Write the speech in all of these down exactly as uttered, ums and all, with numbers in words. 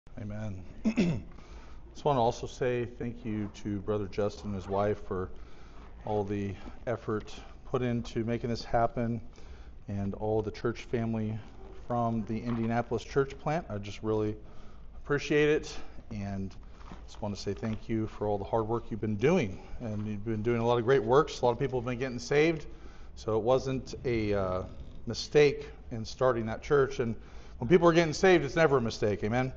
Amen. Just want to also say thank you to Brother Justin and his wife for all the effort put into making this happen, and all the church family from the Indianapolis church plant. I just really appreciate it, and just want to say thank you for all the hard work you've been doing. And you've been doing a lot of great works. A lot of people have been getting saved, so it wasn't a uh, mistake in starting that church. And when people are getting saved, it's never a mistake. Amen.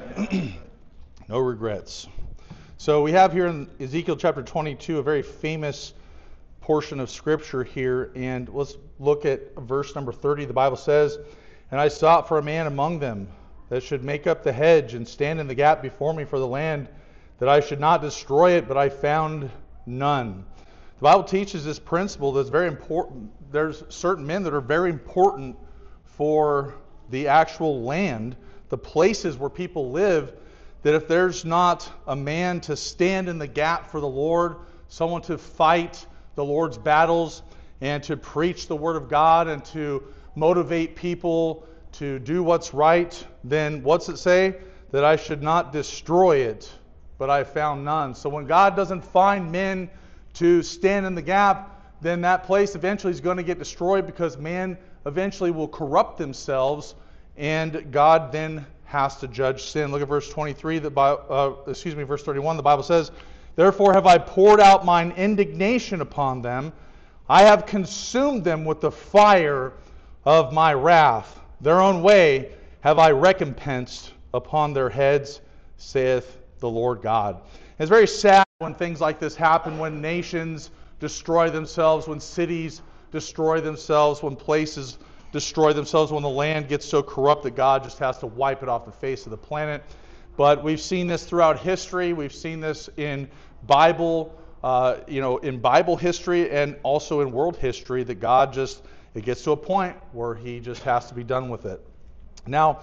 No regrets. So we have here in Ezekiel chapter twenty-two a very famous portion of scripture here, and let's look at verse number thirty. The Bible says, "And I sought for a man among them that should make up the hedge and stand in the gap before me for the land, that I should not destroy it, but I found none." The Bible teaches this principle that's very important. There's certain men that are very important for the actual land, the places where people live, that if there's not a man to stand in the gap for the Lord, someone to fight the Lord's battles and to preach the Word of God and to motivate people to do what's right, then what's it say? That I should not destroy it, but I found none. So when God doesn't find men to stand in the gap, then that place eventually is going to get destroyed, because man eventually will corrupt themselves, and God then has to judge sin. Look at verse twenty-three. The uh, excuse me, verse thirty-one. The Bible says, "Therefore have I poured out mine indignation upon them. I have consumed them with the fire of my wrath. Their own way have I recompensed upon their heads, saith the Lord God." It's very sad when things like this happen, when nations destroy themselves, when cities destroy themselves, when places destroy themselves, when the land gets so corrupt that God just has to wipe it off the face of the planet. But we've seen this throughout history. We've seen this in Bible, uh, you know, in Bible history, and also in world history, that God just, it gets to a point where He just has to be done with it. Now,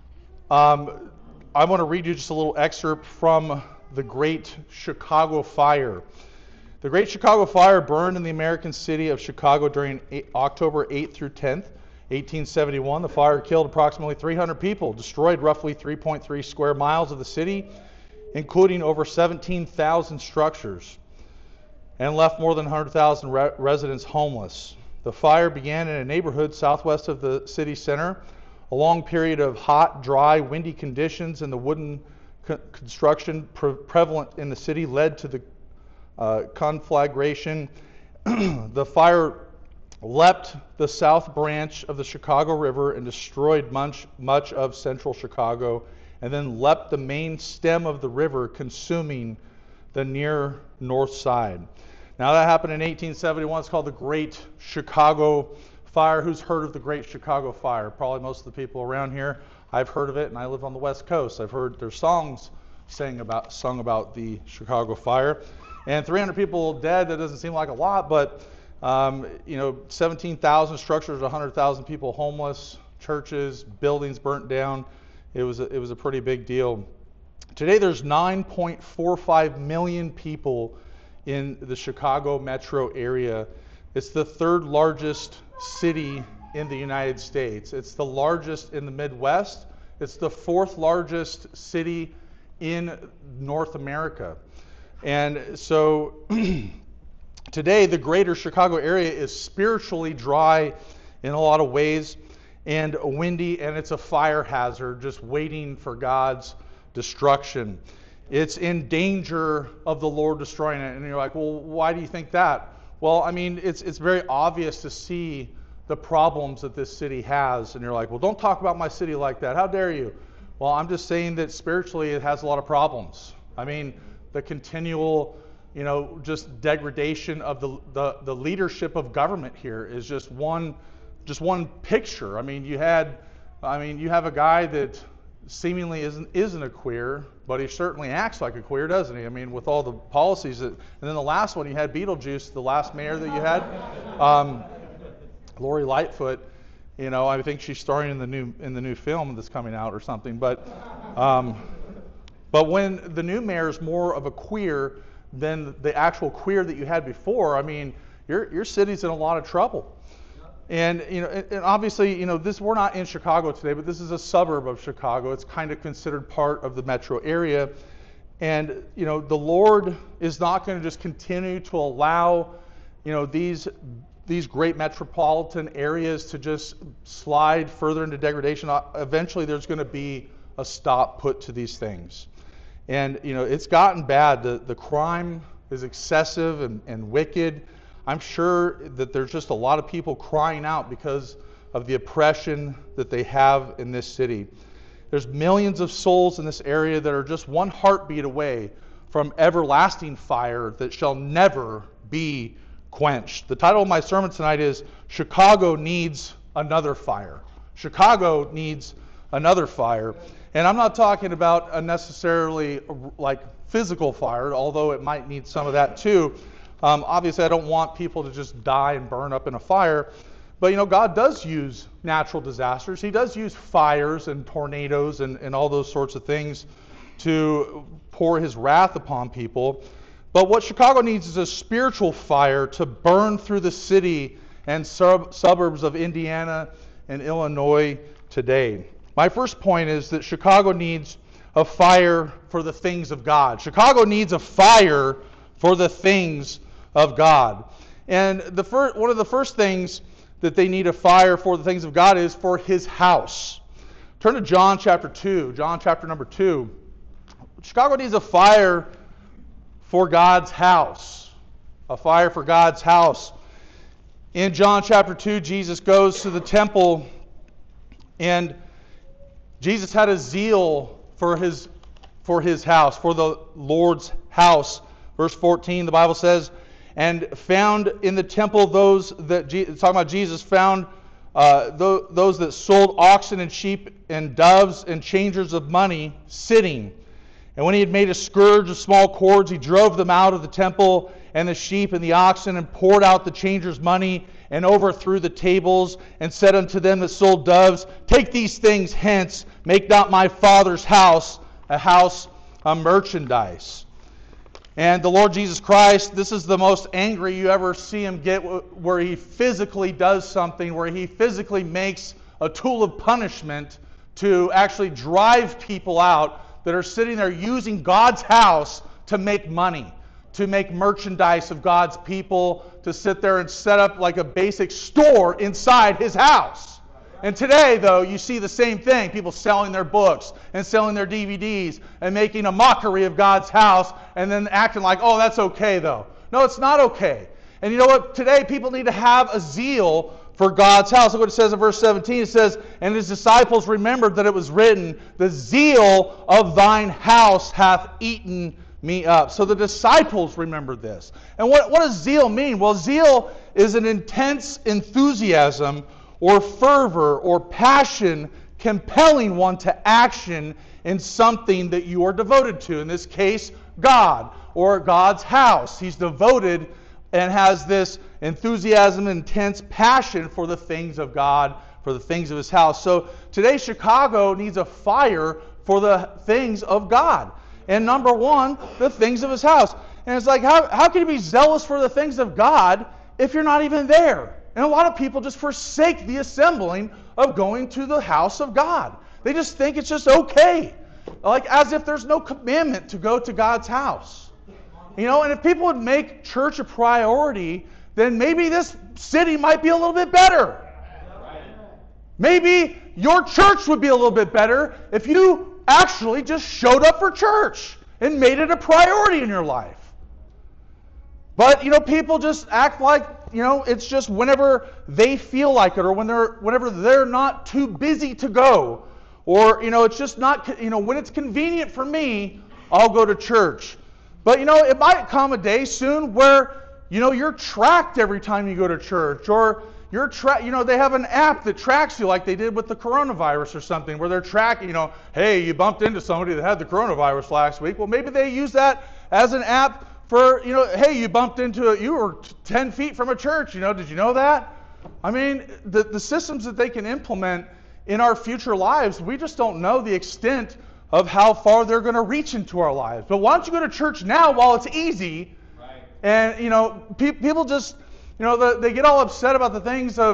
um, I want to read you just a little excerpt from the Great Chicago Fire. The Great Chicago Fire burned in the American city of Chicago during October eighth through tenth, eighteen seventy-one. The fire killed approximately three hundred people, destroyed roughly three point three square miles of the city, including over seventeen thousand structures, and left more than one hundred thousand re- residents homeless. The fire began in a neighborhood southwest of the city center. A long period of hot, dry, windy conditions and the wooden co- construction pre- prevalent in the city led to the uh, conflagration. The fire leapt the south branch of the Chicago River and destroyed much, much of central Chicago, and then leapt the main stem of the river, consuming the near north side. Now that happened in eighteen seventy-one. It's called the Great Chicago Fire. Who's heard of the Great Chicago Fire? Probably most of the people around here. I've heard of it, and I live on the West Coast. I've heard their songs sang about, sung about the Chicago Fire. And three hundred people dead, that doesn't seem like a lot, but um, you know, seventeen thousand structures, one hundred thousand people homeless, churches, buildings burnt down. It was a, it was a pretty big deal. Today there's nine point four five million people in the Chicago metro area. It's the third largest city in the United States. It's the largest in the Midwest. It's the fourth largest city in North America. And so today the greater Chicago area is spiritually dry in a lot of ways, and windy, and it's a fire hazard just waiting for God's destruction. It's in danger of the Lord destroying it. And you're like, well, why do you think that? Well, I mean, it's it's very obvious to see the problems that this city has. And you're like, well, don't talk about my city like that. How dare you? Well, I'm just saying that spiritually it has a lot of problems. I mean, the continual, you know, just degradation of the the, the leadership of government here is just one just one picture. I mean, you had, I mean, you have a guy that seemingly isn't isn't a queer, but he certainly acts like a queer, doesn't he? I mean, with all the policies that, and then the last one, you had Beetlejuice, the last mayor that you had, um, Lori Lightfoot. You know, I think she's starring in the new in the new film that's coming out or something. But, um, but when the new mayor is more of a queer than the actual queer that you had before, I mean, your your city's in a lot of trouble. And, you know, and obviously, you know, this, we're not in Chicago today, but this is a suburb of Chicago. It's kind of considered part of the metro area. And, you know, the Lord is not going to just continue to allow, you know, these these great metropolitan areas to just slide further into degradation. Eventually, there's going to be a stop put to these things. And, you know, it's gotten bad. The, the crime is excessive and, and wicked. I'm sure that there's just a lot of people crying out because of the oppression that they have in this city. There's millions of souls in this area that are just one heartbeat away from everlasting fire that shall never be quenched. The title of my sermon tonight is Chicago Needs Another Fire. Chicago needs another fire. And I'm not talking about a necessarily like physical fire, although it might need some of that too. Um, obviously, I don't want people to just die and burn up in a fire. But, you know, God does use natural disasters. He does use fires and tornadoes and, and all those sorts of things to pour his wrath upon people. But what Chicago needs is a spiritual fire to burn through the city and sub- suburbs of Indiana and Illinois today. My first point is that Chicago needs a fire for the things of God. Chicago needs a fire for the things of God. And the first, one of the first things that they need a fire for the things of God is for his house. Turn to John chapter two. John chapter number two. Chicago needs a fire for God's house. A fire for God's house. In John chapter two, Jesus goes to the temple, and Jesus had a zeal for his for his house, for the Lord's house. Verse fourteen, the Bible says, and found in the temple those that, it's talking about Jesus, found uh, th- those that sold oxen and sheep and doves and changers of money sitting. And when he had made a scourge of small cords, he drove them out of the temple and the sheep and the oxen, and poured out the changers' money, and overthrew the tables, and said unto them that sold doves, take these things hence, make not my Father's house a house of merchandise. And the Lord Jesus Christ, this is the most angry you ever see him get, where he physically does something, where he physically makes a tool of punishment to actually drive people out that are sitting there using God's house to make money, to make merchandise of God's people, to sit there and set up like a basic store inside his house. And today, though, you see the same thing. People selling their books and selling their D V Ds and making a mockery of God's house and then acting like, oh, that's okay, though. No, it's not okay. And you know what? Today, people need to have a zeal for God's house. Look what it says in verse seventeen. It says, and his disciples remembered that it was written, the zeal of thine house hath eaten me up. So the disciples remembered this. And what, what does zeal mean? Well, zeal is an intense enthusiasm or fervor or passion compelling one to action in something that you are devoted to. In this case, God or God's house. He's devoted and has this enthusiasm, intense passion for the things of God, for the things of his house. So today Chicago needs a fire for the things of God. And number one, the things of his house. And it's like, how, how can you be zealous for the things of God if you're not even there? And a lot of people just forsake the assembling of going to the house of God. They just think it's just okay. Like as if there's no commandment to go to God's house. You know, and if people would make church a priority, then maybe this city might be a little bit better. Maybe your church would be a little bit better if you actually just showed up for church and made it a priority in your life. But, you know, people just act like, you know, it's just whenever they feel like it, or when they're, whenever they're not too busy to go, or, you know, it's just not, you know, when it's convenient for me, I'll go to church. But, you know, it might come a day soon where, you know, you're tracked every time you go to church, or you're tra- you know, they have an app that tracks you like they did with the coronavirus or something, where they're tracking, you know, hey, you bumped into somebody that had the coronavirus last week. Well, maybe they use that as an app for, you know, hey, you bumped into it, you were ten feet from a church, you know, did you know that? I mean, the, the systems that they can implement in our future lives, we just don't know the extent of how far they're going to reach into our lives. But why don't you go to church now while it's easy? Right. And, you know, pe- people just, you know, the, they get all upset about the things of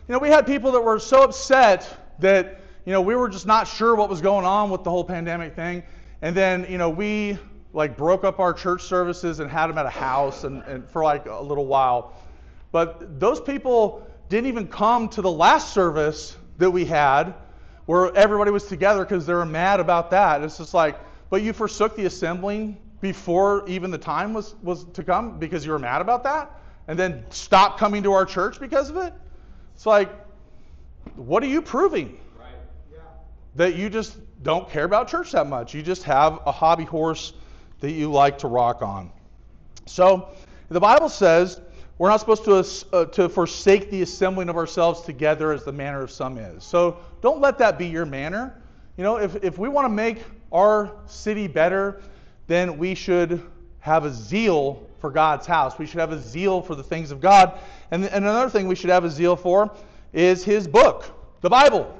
you know, we had people that were so upset that, you know, we were just not sure what was going on with the whole pandemic thing. And then, you know, we like broke up our church services and had them at a house and, and for like a little while. But those people didn't even come to the last service that we had where everybody was together because they were mad about that. It's just like, but you forsook the assembling before even the time was, was to come because you were mad about that? And then stopped coming to our church because of it? It's like, what are you proving? Right. Yeah. That you just don't care about church that much. You just have a hobby horse that you like to rock on. So the Bible says we're not supposed to, uh, to forsake the assembling of ourselves together as the manner of some is. So don't let that be your manner. You know, if, if we want to make our city better, then we should have a zeal for God's house. We should have a zeal for the things of God. And, and another thing we should have a zeal for is His book, the Bible.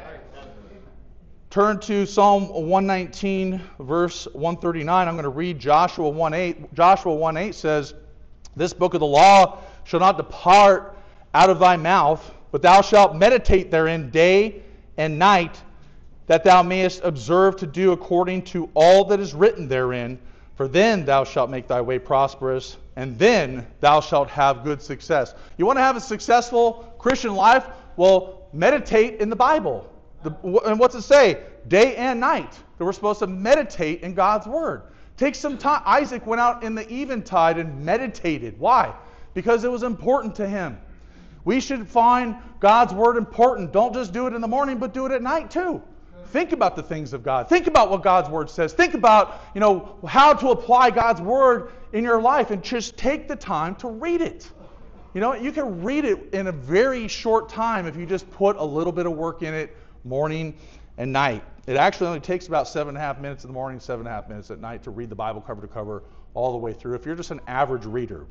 Turn to Psalm one nineteen, verse one thirty-nine. I'm going to read Joshua one eight. Joshua one eight says, "This book of the law shall not depart out of thy mouth, but thou shalt meditate therein day and night, that thou mayest observe to do according to all that is written therein. For then thou shalt make thy way prosperous, and then thou shalt have good success." You want to have a successful Christian life? Well, meditate in the Bible. The, and what's it say? Day and night. That we're supposed to meditate in God's Word. Take some time. Isaac went out in the eventide and meditated. Why? Because it was important to him. We should find God's Word important. Don't just do it in the morning, but do it at night too. Think about the things of God. Think about what God's Word says. Think about, you know, how to apply God's Word in your life, and just take the time to read it. You know, you can read it in a very short time if you just put a little bit of work in it morning and night. It actually only takes about seven and a half minutes in the morning, seven and a half minutes at night to read the Bible cover to cover all the way through if you're just an average reader.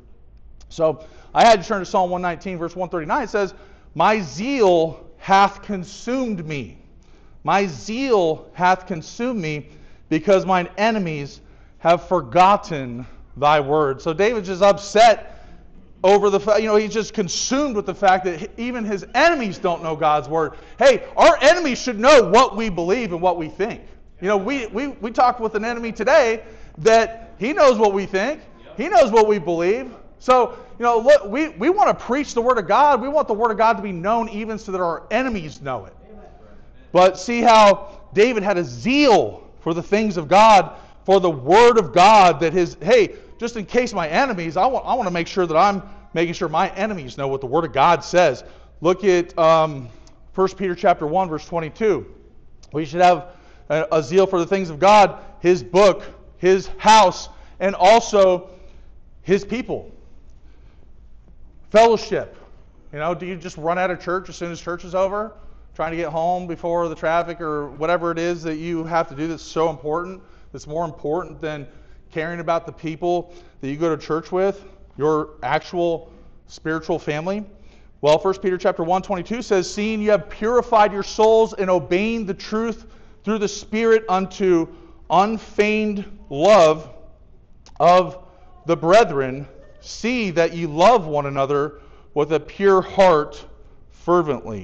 So I had to turn to Psalm one nineteen, verse one thirty-nine. It says, "My zeal hath consumed me. My zeal hath consumed me, because mine enemies have forgotten thy word." So David's just upset over the fact, you know, he's just consumed with the fact that even his enemies don't know God's word. Hey, our enemies should know what we believe and what we think. You know, we, we, we talked with an enemy today that he knows what we think. He knows what we believe. So, you know, look, we, we want to preach the Word of God. We want the Word of God to be known even so that our enemies know it. But see how David had a zeal for the things of God, for the Word of God, that his, hey, just in case my enemies, I want, I want to make sure that I'm making sure my enemies know what the Word of God says. Look at um, First Peter chapter one, verse twenty-two. We should have a, a zeal for the things of God, His book, His house, and also His people. Fellowship. You know, do you just run out of church as soon as church is over? Trying to get home before the traffic or whatever it is that you have to do that's so important, that's more important than caring about the people that you go to church with, your actual spiritual family? Well, First Peter chapter one twenty-two says, "Seeing you have purified your souls in obeying the truth through the Spirit unto unfeigned love of the brethren, see that ye love one another with a pure heart fervently."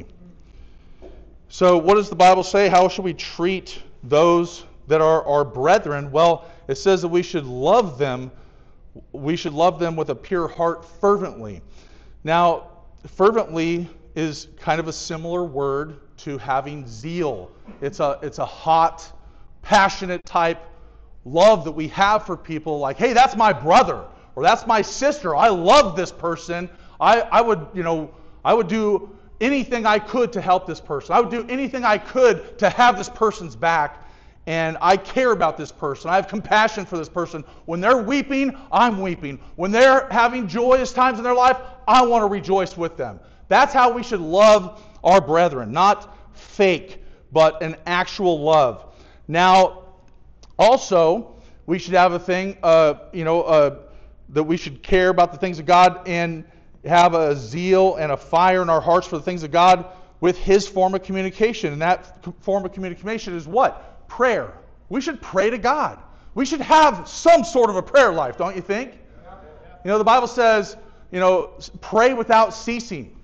So what does the Bible say? How should we treat those that are our brethren? Well, it says that we should love them. We should love them with a pure heart fervently. Now, fervently is kind of a similar word to having zeal. It's a it's a hot, passionate type love that we have for people. Like, hey, that's my brother, or that's my sister. I love this person. I, I would, you know, I would do anything I could to help this person. I would do anything I could to have this person's back. And I care about this person. I have compassion for this person. When they're weeping, I'm weeping. When they're having joyous times in their life, I want to rejoice with them. That's how we should love our brethren. Not fake, but an actual love. Now, also, we should have a thing, uh, you know, uh, that we should care about the things of God and have a zeal and a fire in our hearts for the things of God with His form of communication. And that form of communication is what? Prayer. We should pray to God. We should have some sort of a prayer life, don't you think? You know, the Bible says, you know, pray without ceasing.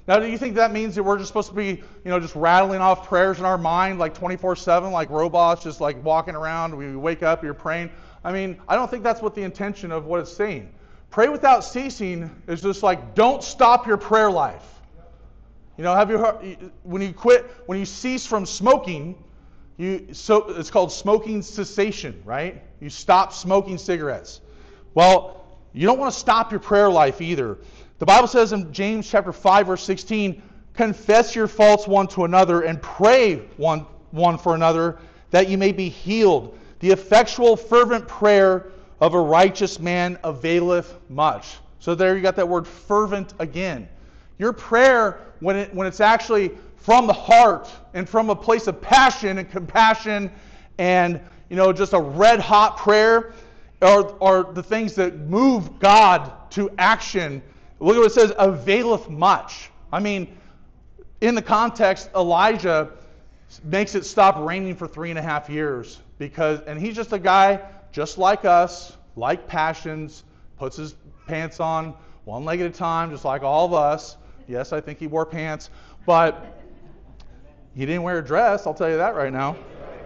Now, do you think that means that we're just supposed to be, you know, just rattling off prayers in our mind like twenty-four seven, like robots, just like walking around? We wake up, you're praying. I mean, I don't think that's what the intention of what it's saying. Pray without ceasing is just like, don't stop your prayer life. You know, have you heard, when you quit, when you cease from smoking, you so it's called smoking cessation, right? You stop smoking cigarettes. Well, you don't want to stop your prayer life either. The Bible says in James chapter five, verse sixteen, confess your faults one to another and pray one, one for another that you may be healed. The effectual, fervent prayer of a righteous man availeth much. So there you got that word fervent again. Your prayer, when it when it's actually from the heart and from a place of passion and compassion and, you know, just a red hot prayer, are, are the things that move God to action. Look at what it says, availeth much. I mean, in the context, Elijah makes it stop raining for three and a half years. because, and he's just a guy just like us, like passions, puts his pants on one leg at a time, just like all of us. Yes, I think he wore pants, but he didn't wear a dress, I'll tell you that right now.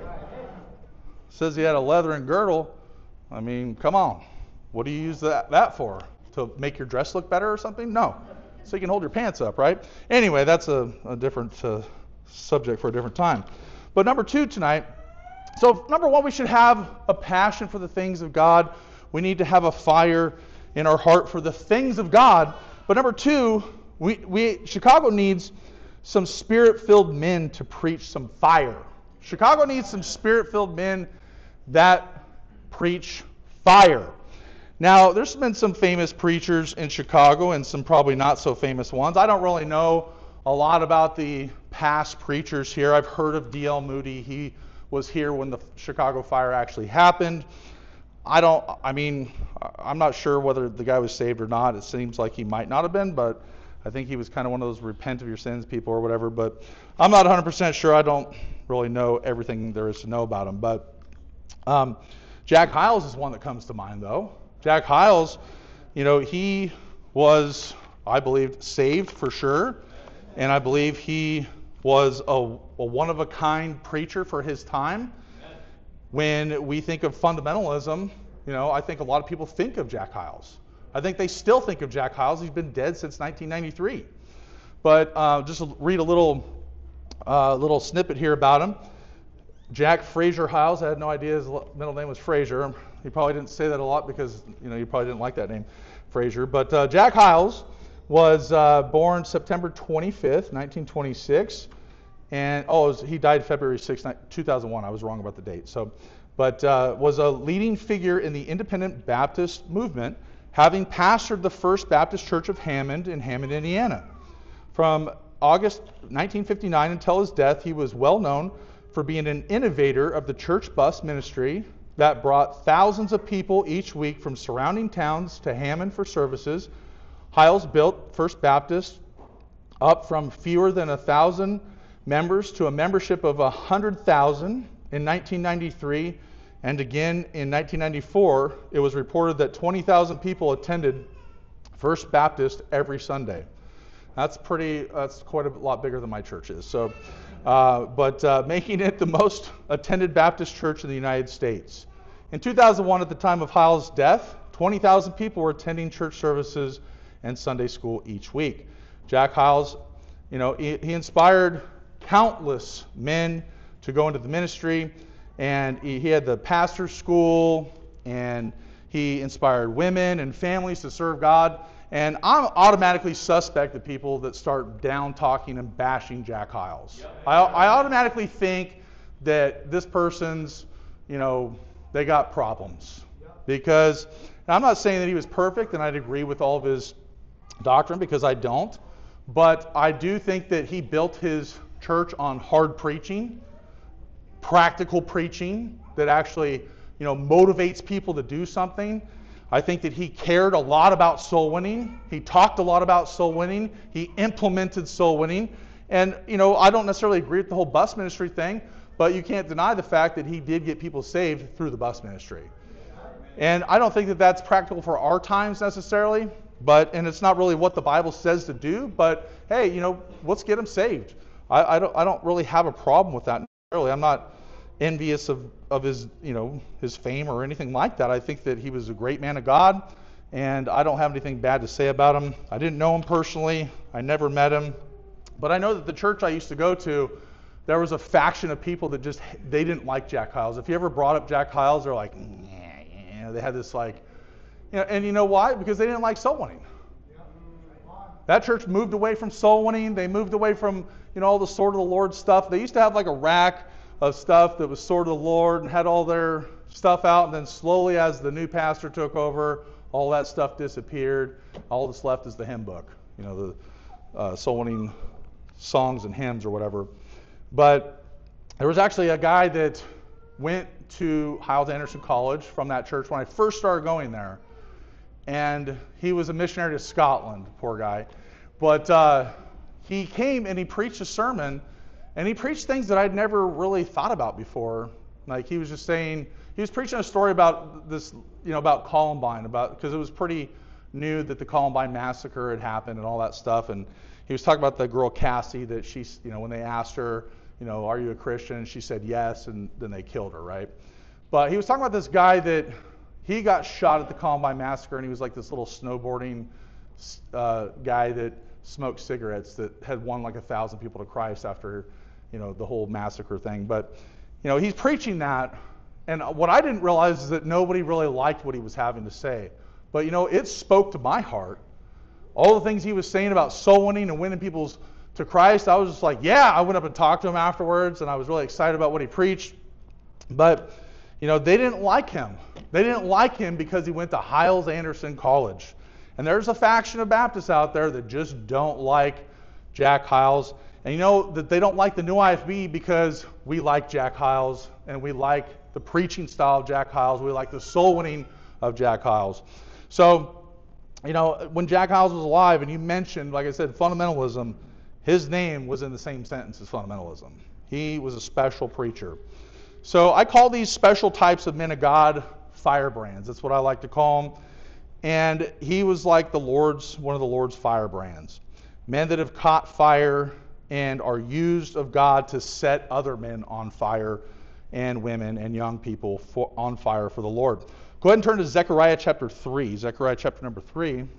Says he had a leathern girdle. I mean, come on. What do you use that, that for? To make your dress look better or something? No. So you can hold your pants up, right? Anyway, that's a, a different uh, subject for a different time. But number two tonight, so number one, we should have a passion for the things of God. We need to have a fire in our heart for the things of God. But number two, we, we Chicago needs some spirit-filled men to preach some fire. Chicago needs some spirit-filled men that preach fire. Now, there's been some famous preachers in Chicago and some probably not so famous ones. I don't really know a lot about the past preachers here. I've heard of D L Moody. He was here when the Chicago fire actually happened. I don't, I mean, I'm not sure whether the guy was saved or not. It seems like he might not have been, but I think he was kind of one of those repent of your sins people or whatever. But I'm not one hundred percent sure. I don't really know everything there is to know about him. But um, Jack Hyles is one that comes to mind, though. Jack Hyles, you know, he was, I believe, saved for sure. And I believe he was a, a one-of-a-kind preacher for his time. When we think of fundamentalism, you know, I think a lot of people think of Jack Hyles. I think they still think of Jack Hyles. He's been dead since nineteen ninety-three. But uh, just read a little, uh, little snippet here about him. Jack Fraser Hyles. I had no idea his middle name was Fraser. He probably didn't say that a lot because, you know, you probably didn't like that name, Fraser. But uh, Jack Hyles was uh, born September twenty-fifth, nineteen twenty-six. And, oh, was, he died February sixth, two thousand one. I was wrong about the date. So, but uh, was a leading figure in the independent Baptist movement, having pastored the First Baptist Church of Hammond in Hammond, Indiana. From August nineteen fifty-nine until his death, he was well known for being an innovator of the church bus ministry that brought thousands of people each week from surrounding towns to Hammond for services. Hyles built First Baptist up from fewer than a thousand members to a membership of one hundred thousand in nineteen ninety-three, and again in nineteen ninety-four, it was reported that twenty thousand people attended First Baptist every Sunday. That's pretty. That's quite a lot bigger than my church is. So, uh, but uh, making it the most attended Baptist church in the United States. In two thousand one, at the time of Hyles' death, twenty thousand people were attending church services and Sunday school each week. Jack Hyles, you know, he, he inspired countless men to go into the ministry, and he, he had the pastor's school, and he inspired women and families to serve God. And I'm automatically suspect of people that start down talking and bashing Jack Hyles. I, I automatically think that this person's, you know, they got problems. Because, and I'm not saying that he was perfect and I'd agree with all of his doctrine, because I don't. But I do think that he built his church on hard preaching, practical preaching that actually, you know, motivates people to do something. I think that he cared a lot about soul winning. He talked a lot about soul winning. He implemented soul winning. And, you know, I don't necessarily agree with the whole bus ministry thing, but you can't deny the fact that he did get people saved through the bus ministry. And I don't think that that's practical for our times necessarily, But, and it's not really what the Bible says to do, but hey, you know, let's get him saved. I, I don't I don't really have a problem with that necessarily. I'm not envious of, of his, you know, his fame or anything like that. I think that he was a great man of God, and I don't have anything bad to say about him. I didn't know him personally. I never met him. But I know that the church I used to go to, there was a faction of people that just, they didn't like Jack Hyles. If you ever brought up Jack Hyles, they're like, yeah, yeah. They had this like, you know, and you know why? Because they didn't like soul winning. That church moved away from soul winning. They moved away from, you know, all the Sword of the Lord stuff. They used to have like a rack of stuff that was Sword of the Lord and had all their stuff out. And then slowly as the new pastor took over, all that stuff disappeared. All that's left is the hymn book, you know, the uh, soul winning songs and hymns or whatever. But there was actually a guy that went to Hyles Anderson College from that church when I first started going there. And he was a missionary to Scotland, poor guy. But uh, he came and he preached a sermon, and he preached things that I'd never really thought about before. Like he was just saying, he was preaching a story about this, you know, about Columbine, about because it was pretty new that the Columbine massacre had happened and all that stuff. And he was talking about the girl Cassie that she, you know, when they asked her, you know, are you a Christian? And she said yes, and then they killed her, right? But he was talking about this guy that he got shot at the Columbine massacre, and he was like this little snowboarding uh, guy that smoked cigarettes that had won like a thousand people to Christ after, you know, the whole massacre thing. But, you know, he's preaching that, and what I didn't realize is that nobody really liked what he was having to say. But, you know, it spoke to my heart. All the things he was saying about soul winning and winning people to Christ, I was just like, yeah, I went up and talked to him afterwards, and I was really excited about what he preached. But, you know, they didn't like him. They didn't like him because he went to Hyles Anderson College. And there's a faction of Baptists out there that just don't like Jack Hyles. And you know that they don't like the New I F B because we like Jack Hyles, and we like the preaching style of Jack Hyles. We like the soul winning of Jack Hyles. So, you know, when Jack Hyles was alive, and you mentioned, like I said, fundamentalism, his name was in the same sentence as fundamentalism. He was a special preacher. So I call these special types of men of God firebrands. That's what I like to call them. And he was like the Lord's, one of the Lord's firebrands. Men that have caught fire and are used of God to set other men on fire, and women and young people for, on fire for the Lord. Go ahead and turn to Zechariah chapter three. Zechariah chapter number three. And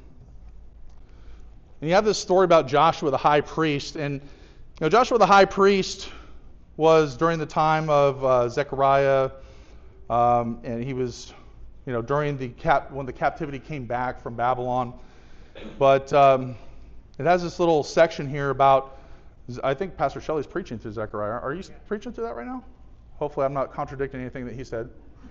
you have this story about Joshua the high priest. And you know, Joshua the high priest was during the time of uh, Zechariah, um, and he was, you know, during the cap when the captivity came back from Babylon. But um, it has this little section here about, I think Pastor Shelley's preaching through Zechariah. Are you preaching through that right now? Hopefully I'm not contradicting anything that he said.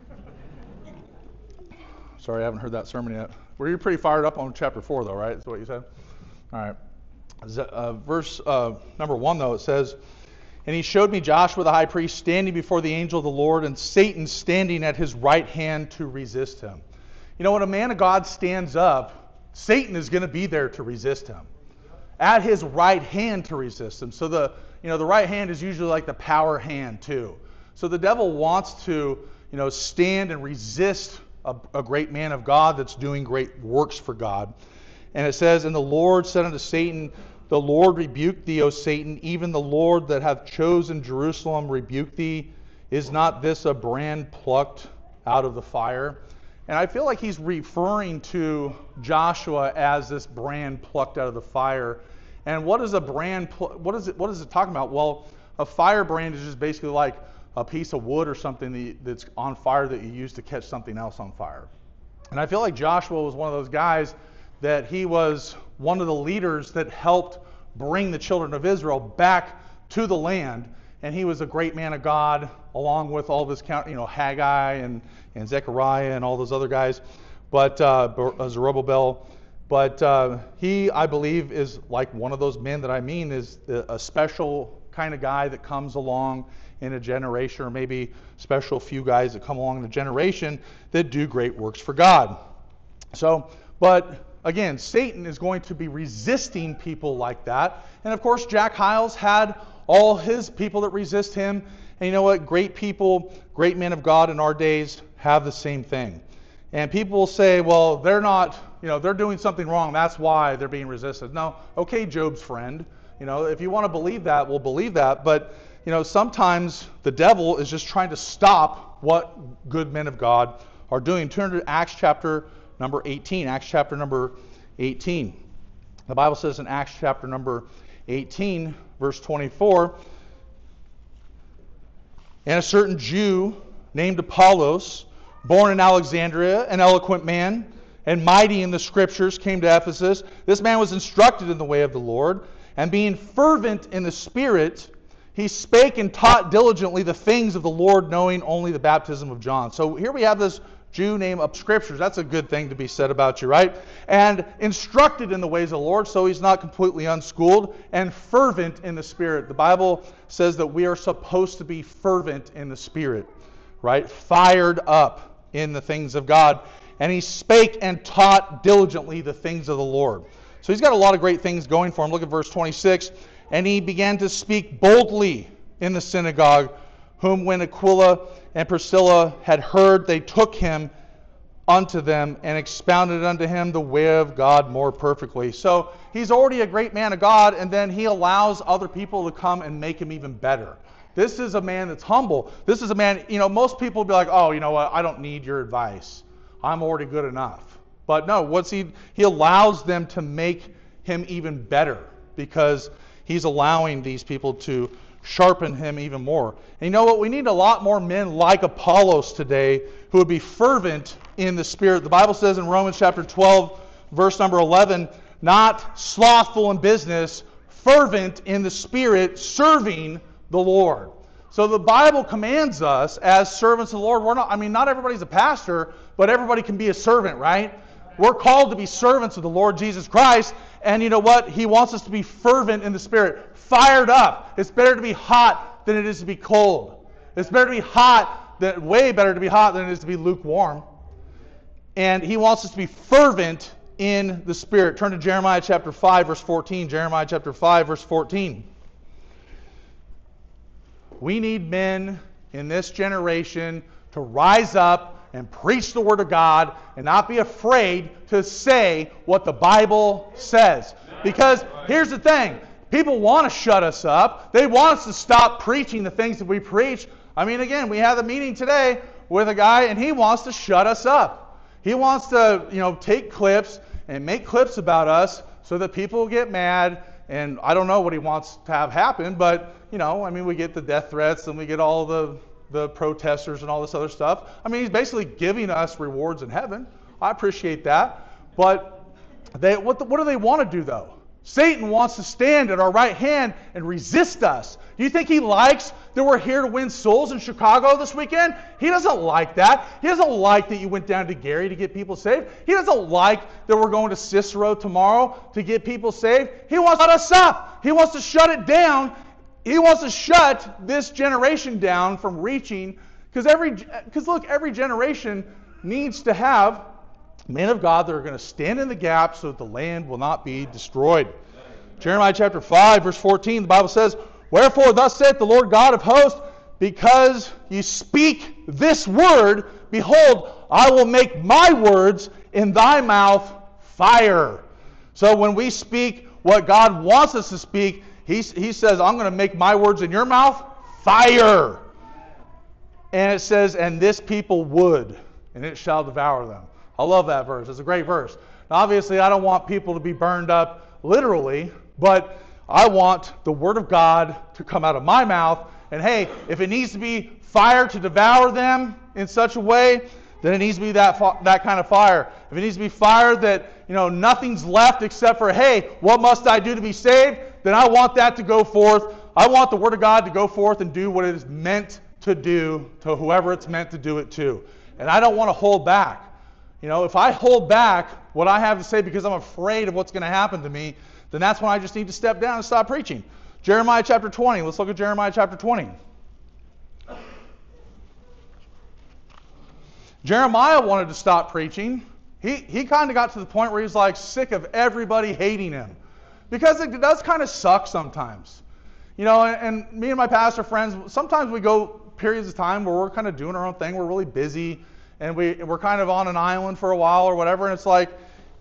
Sorry, I haven't heard that sermon yet. Were you pretty fired up on chapter four, though, right? That's what you said? All right. Uh, verse uh, number one, though, it says, and he showed me Joshua the high priest standing before the angel of the Lord, and Satan standing at his right hand to resist him. You know, when a man of God stands up, Satan is going to be there to resist him. At his right hand to resist him. So the, you know, the right hand is usually like the power hand, too. So the devil wants to, you know, stand and resist a, a great man of God that's doing great works for God. And it says, and the Lord said unto Satan, the Lord rebuke thee, O Satan, even the Lord that hath chosen Jerusalem rebuke thee. Is not this a brand plucked out of the fire? And I feel like he's referring to Joshua as this brand plucked out of the fire. And what is a brand, pl- what is it, what is it talking about? Well, a firebrand is just basically like a piece of wood or something that you, that's on fire that you use to catch something else on fire. And I feel like Joshua was one of those guys that he was one of the leaders that helped bring the children of Israel back to the land. And he was a great man of God, along with all this, count, you know, Haggai and, and Zechariah and all those other guys, but uh, Zerubbabel. But uh, he, I believe, is like one of those men that I mean is a special kind of guy that comes along in a generation, or maybe special few guys that come along in a generation that do great works for God. So, but again, Satan is going to be resisting people like that. And of course, Jack Hyles had all his people that resist him. And you know what? Great people, great men of God in our days have the same thing. And people will say, well, they're not, you know, they're doing something wrong. That's why they're being resisted. No, okay, Job's friend. You know, if you want to believe that, we'll believe that. But, you know, sometimes the devil is just trying to stop what good men of God are doing. Turn to Acts chapter number eighteen. Acts chapter number eighteen. The Bible says in Acts chapter number eighteen, verse twenty-four, and a certain Jew named Apollos, born in Alexandria, an eloquent man, and mighty in the Scriptures, came to Ephesus. This man was instructed in the way of the Lord, and being fervent in the Spirit, he spake and taught diligently the things of the Lord, knowing only the baptism of John. So here we have this Jew named of Scriptures. That's a good thing to be said about you, right? And instructed in the ways of the Lord, so he's not completely unschooled, and fervent in the Spirit. The Bible says that we are supposed to be fervent in the Spirit, right? Fired up in the things of God. And he spake and taught diligently the things of the Lord. So he's got a lot of great things going for him. Look at verse twenty-six. And he began to speak boldly in the synagogue, whom when Aquila and Priscilla had heard, they took him unto them and expounded unto him the way of God more perfectly. So he's already a great man of God, and then he allows other people to come and make him even better. This is a man that's humble. This is a man, you know, most people will be like, oh, you know what, I don't need your advice. I'm already good enough. But no, what's he? He allows them to make him even better because he's allowing these people to sharpen him even more. And you know what? We need a lot more men like Apollos today who would be fervent in the Spirit. The Bible says in Romans chapter twelve, verse number eleven, not slothful in business, fervent in the Spirit, serving the Lord. So the Bible commands us as servants of the Lord. We're not, I mean, not everybody's a pastor, but everybody can be a servant, right? We're called to be servants of the Lord Jesus Christ. And you know what? He wants us to be fervent in the Spirit, fired up. It's better to be hot than it is to be cold. It's better to be hot, than, way better to be hot than it is to be lukewarm. And he wants us to be fervent in the Spirit. Turn to Jeremiah chapter five, verse fourteen. Jeremiah chapter five, verse fourteen. We need men in this generation to rise up and preach the Word of God and not be afraid to say what the Bible says. Because here's the thing. People want to shut us up. They want us to stop preaching the things that we preach. I mean, again, we had a meeting today with a guy and he wants to shut us up. He wants to, you know, take clips and make clips about us so that people get mad. And I don't know what he wants to have happen, but, you know, I mean, we get the death threats and we get all the the protesters and all this other stuff. I mean, he's basically giving us rewards in heaven. I appreciate that. But they, what, the, what do they want to do, though? Satan wants to stand at our right hand and resist us. Do you think he likes that we're here to win souls in Chicago this weekend? He doesn't like that. He doesn't like that you went down to Gary to get people saved. He doesn't like that we're going to Cicero tomorrow to get people saved. He wants to shut us up. He wants to shut it down. He wants to shut this generation down from reaching, because every, because look, every generation needs to have men of God that are going to stand in the gap so that the land will not be destroyed. Jeremiah chapter five, verse fourteen, the Bible says, wherefore thus saith the Lord God of hosts, because ye speak this word, behold, I will make my words in thy mouth fire. So when we speak what God wants us to speak, He, he says, I'm going to make my words in your mouth fire. And it says, and this people would, and it shall devour them. I love that verse. It's a great verse. Now, obviously, I don't want people to be burned up literally, but I want the Word of God to come out of my mouth. And hey, if it needs to be fire to devour them in such a way, then it needs to be that that kind of fire. If it needs to be fire that, you know, nothing's left except for, hey, what must I do to be saved? Then I want that to go forth. I want the Word of God to go forth and do what it is meant to do to whoever it's meant to do it to. And I don't want to hold back. You know, if I hold back what I have to say because I'm afraid of what's going to happen to me, then that's when I just need to step down and stop preaching. Jeremiah chapter twenty. Let's look at Jeremiah chapter twenty. Jeremiah wanted to stop preaching. He, he kind of got to the point where he's like sick of everybody hating him. Because it does kind of suck sometimes. You know, and, and me and my pastor friends, sometimes we go periods of time where we're kind of doing our own thing. We're really busy. And we, we're kind of on an island for a while or whatever. And it's like,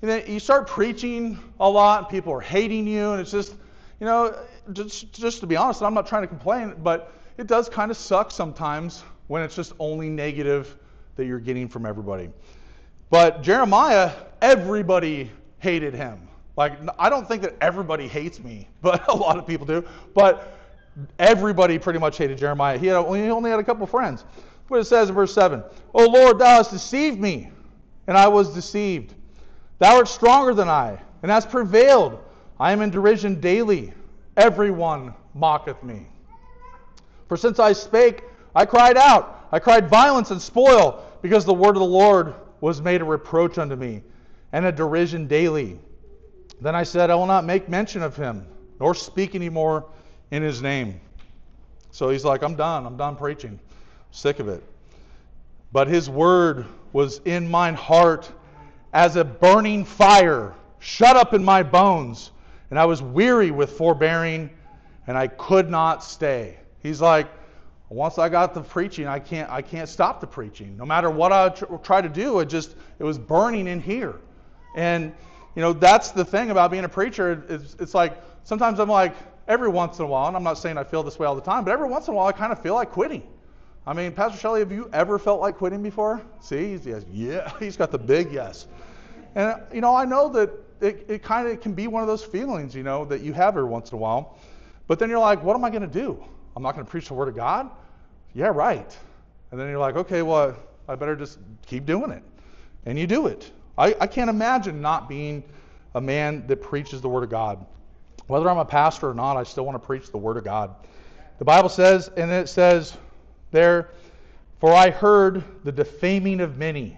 and then you start preaching a lot, and people are hating you, and it's just, you know, just, just to be honest, I'm not trying to complain, but it does kind of suck sometimes when it's just only negative that you're getting from everybody. But Jeremiah, everybody hated him. Like, I don't think that everybody hates me, but a lot of people do. But everybody pretty much hated Jeremiah. He, had, he only had a couple friends. That's what it says in verse seven. O Lord, thou hast deceived me, and I was deceived. Thou art stronger than I, and hast prevailed. I am in derision daily. Everyone mocketh me. For since I spake, I cried out. I cried violence and spoil, because the word of the Lord was made a reproach unto me, and a derision daily. Then I said, I will not make mention of him, nor speak any more in his name. So he's like, I'm done. I'm done preaching. Sick of it. But his word was in mine heart as a burning fire, shut up in my bones. And I was weary with forbearing, and I could not stay. He's like, once I got the preaching, I can't I can't stop the preaching. No matter what I tr- try to do, it just it was burning in here. And you know, that's the thing about being a preacher. It's, it's like sometimes I'm like, every once in a while, and I'm not saying I feel this way all the time, but every once in a while I kind of feel like quitting. I mean, Pastor Shelley, have you ever felt like quitting before? See, he's, yes, yeah, he's got the big yes. And you know, I know that it, it kind of can be one of those feelings, you know, that you have every once in a while. But then you're like, what am I going to do? I'm not going to preach the Word of God? Yeah, right. And then you're like, okay, well, I better just keep doing it. And you do it. I, I can't imagine not being a man that preaches the Word of God. Whether I'm a pastor or not, I still want to preach the Word of God. The Bible says, and it says there, for I heard the defaming of many,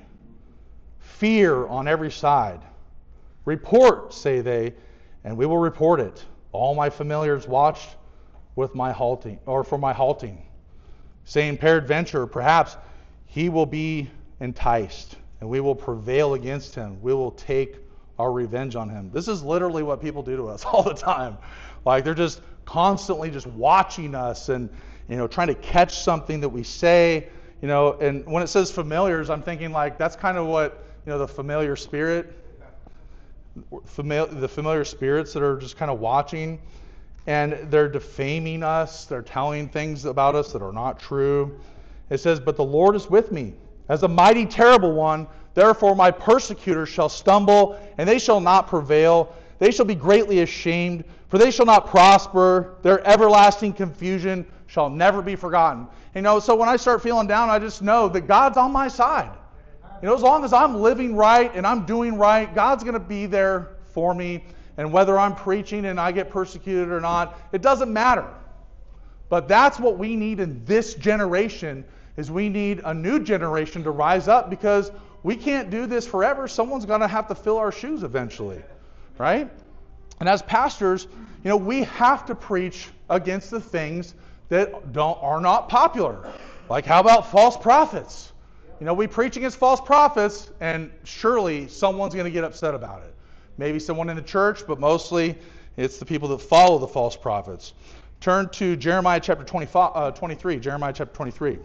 fear on every side. Report, say they, and we will report it. All my familiars watched with my halting, or for my halting, saying, peradventure, perhaps he will be enticed, and we will prevail against him. We will take our revenge on him. This is literally what people do to us all the time. Like, they're just constantly just watching us and, you know, trying to catch something that we say, you know. And when it says familiars, I'm thinking like that's kind of what, you know, the familiar spirit, familiar, the familiar spirits that are just kind of watching, and they're defaming us. They're telling things about us that are not true. It says, but the Lord is with me as a mighty terrible one. Therefore my persecutors shall stumble, and they shall not prevail. They shall be greatly ashamed, for they shall not prosper. Their everlasting confusion shall never be forgotten. You know, so when I start feeling down, I just know that God's on my side. You know, as long as I'm living right and I'm doing right, God's going to be there for me. And whether I'm preaching and I get persecuted or not, it doesn't matter. But that's what we need in this generation, is we need a new generation to rise up, because we can't do this forever. Someone's going to have to fill our shoes eventually, right? And as pastors, you know, we have to preach against the things that don't are not popular. Like, how about false prophets? You know, we preach against false prophets, and surely someone's going to get upset about it. Maybe someone in the church, but mostly it's the people that follow the false prophets. Turn to Jeremiah chapter twenty-five, uh, twenty-three. Jeremiah chapter twenty-three.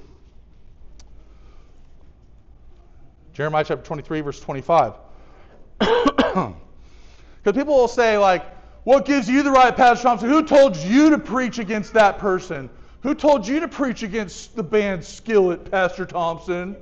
Jeremiah chapter twenty-three, verse twenty-five. Because people will say, like, what gives you the right, Pastor Thompson? Who told you to preach against that person? Who told you to preach against the band Skillet, Pastor Thompson?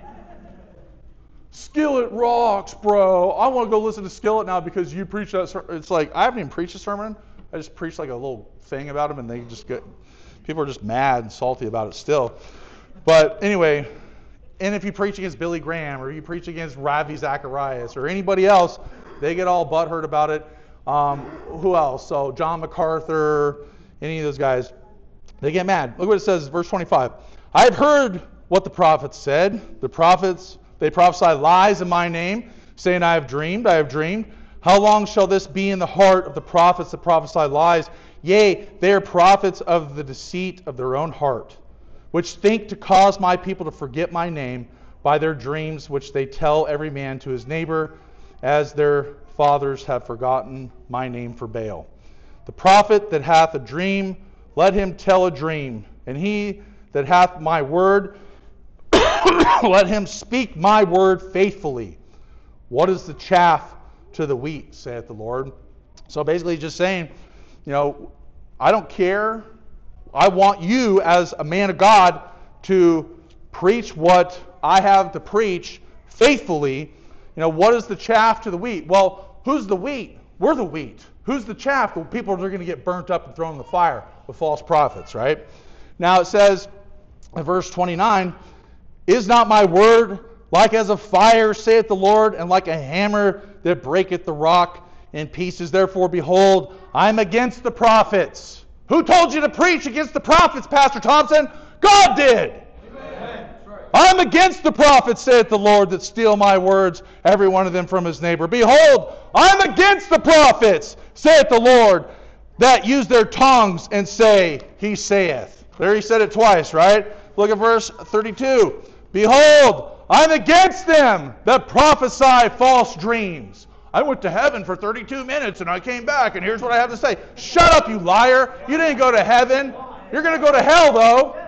Skillet rocks, bro. I want to go listen to Skillet now because you preach that sermon. It's like, I haven't even preached a sermon. I just preached like a little thing about them, and they just get, people are just mad and salty about it still. But anyway, and if you preach against Billy Graham, or you preach against Ravi Zacharias, or anybody else, they get all butthurt about it. Um, who else? So John MacArthur, any of those guys, they get mad. Look what it says, verse twenty-five. I have heard what the prophets said. The prophets, they prophesy lies in my name, saying, I have dreamed, I have dreamed. How long shall this be in the heart of the prophets that prophesy lies? Yea, they are prophets of the deceit of their own heart, which think to cause my people to forget my name by their dreams, which they tell every man to his neighbor, as their fathers have forgotten my name for Baal. The prophet that hath a dream, let him tell a dream, and he that hath my word, let him speak my word faithfully. What is the chaff to the wheat, saith the Lord. So basically just saying, you know, I don't care. I want you as a man of God to preach what I have to preach faithfully. You know, what is the chaff to the wheat? Well, who's the wheat? We're the wheat. Who's the chaff? Well, people are going to get burnt up and thrown in the fire with false prophets, right? Now it says in verse twenty-nine, is not my word like as a fire, saith the Lord, and like a hammer that breaketh the rock in pieces? Therefore, behold, I am against the prophets. Who told you to preach against the prophets, Pastor Thompson? God did. Amen. I'm against the prophets, saith the Lord, that steal my words, every one of them from his neighbor. Behold, I'm against the prophets, saith the Lord, that use their tongues and say, he saith. There he said it twice, right? Look at verse thirty-two. Behold, I'm against them that prophesy false dreams. I went to heaven for thirty-two minutes and I came back and here's what I have to say. Shut up, you liar. You didn't go to heaven. You're going to go to hell, though.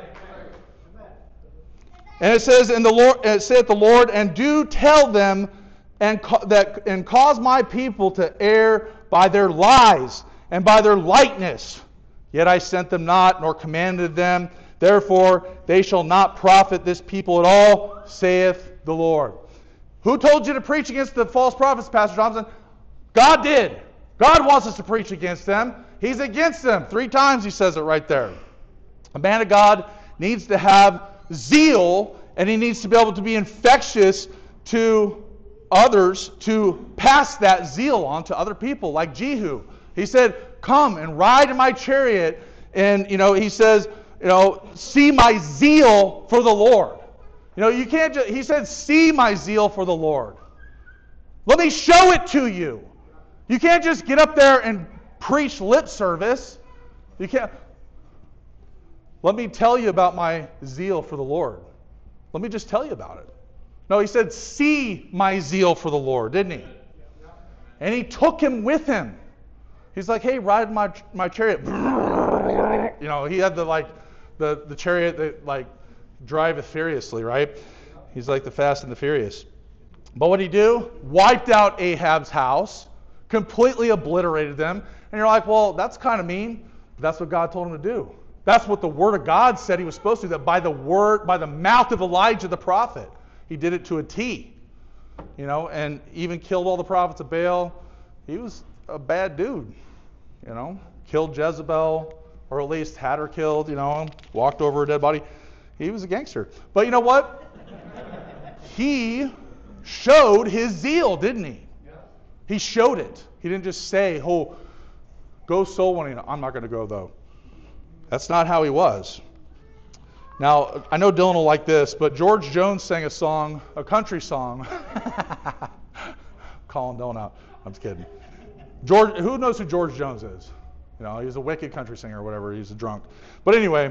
And it says, "In the Lord, it saith the Lord, and do tell them, and ca- that and cause my people to err by their lies and by their lightness. Yet I sent them not, nor commanded them. Therefore they shall not profit this people at all, saith the Lord." Who told you to preach against the false prophets, Pastor Thompson? God did. God wants us to preach against them. He's against them. Three times he says it right there. A man of God needs to have zeal, and he needs to be able to be infectious to others, to pass that zeal on to other people, like Jehu. He said, come and ride in my chariot, and you know, he says, you know, see my zeal for the Lord. You know, you can't just, he said, see my zeal for the Lord. Let me show it to you. You can't just get up there and preach lip service. You can't. Let me tell you about my zeal for the Lord. Let me just tell you about it. No, he said, see my zeal for the Lord, didn't he? And he took him with him. He's like, hey, ride my my chariot. You know, he had the like the, the chariot that like driveth furiously, right? He's like the Fast and the Furious. But what did he do? Wiped out Ahab's house, completely obliterated them. And you're like, well, that's kind of mean. That's what God told him to do. That's what the Word of God said he was supposed to do, that by the word, by the mouth of Elijah the prophet, he did it to a T. You know, and even killed all the prophets of Baal. He was a bad dude, you know. Killed Jezebel, or at least had her killed, you know, walked over a dead body. He was a gangster. But you know what? He showed his zeal, didn't he? He showed it. He didn't just say, oh, go soul winning. I'm not going to go, though. That's not how he was. Now, I know Dylan will like this, but George Jones sang a song, a country song. Calling Dylan out. I'm just kidding. George, who knows who George Jones is? You know, he's a wicked country singer or whatever. He's a drunk. But anyway,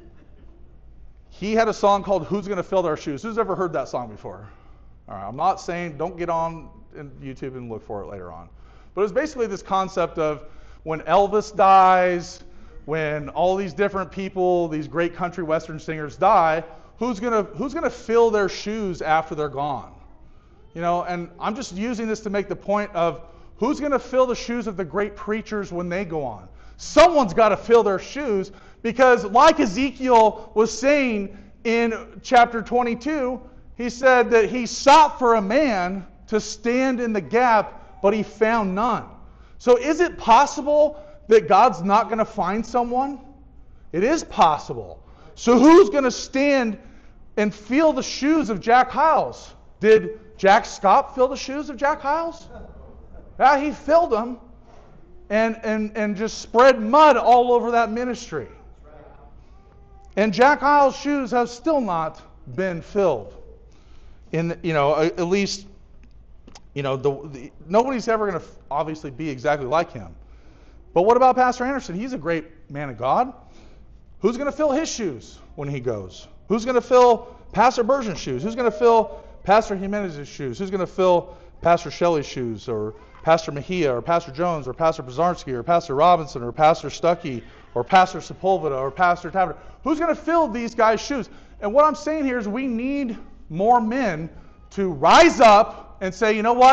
he had a song called Who's Gonna Fill Their Shoes? Who's ever heard that song before? All right, I'm not saying don't get on YouTube and look for it later on. But it was basically this concept of when Elvis dies, when all these different people, these great country western singers die, who's gonna who's gonna fill their shoes after they're gone? You know, and I'm just using this to make the point of who's gonna fill the shoes of the great preachers when they go on? Someone's got to fill their shoes, because like Ezekiel was saying in chapter twenty-two, he said that he sought for a man to stand in the gap, but he found none. So is it possible that God's not going to find someone? It is possible. So who's going to stand and fill the shoes of Jack Hyles? Did Jack Scott fill the shoes of Jack Hyles? Yeah, he filled them and, and, and just spread mud all over that ministry. And Jack Hyles' shoes have still not been filled. In, you know, at least, you know, the, the, nobody's ever going to obviously be exactly like him. But what about Pastor Anderson? He's a great man of God. Who's going to fill his shoes when he goes? Who's going to fill Pastor Bergen's shoes? Who's going to fill Pastor Jimenez's shoes? Who's going to fill Pastor Shelley's shoes, or Pastor Mejia, or Pastor Jones, or Pastor Bazarski, or Pastor Robinson, or Pastor Stuckey, or Pastor Sepulveda, or Pastor Taverner? Who's going to fill these guys' shoes? And what I'm saying here is we need more men to rise up and say, you know what?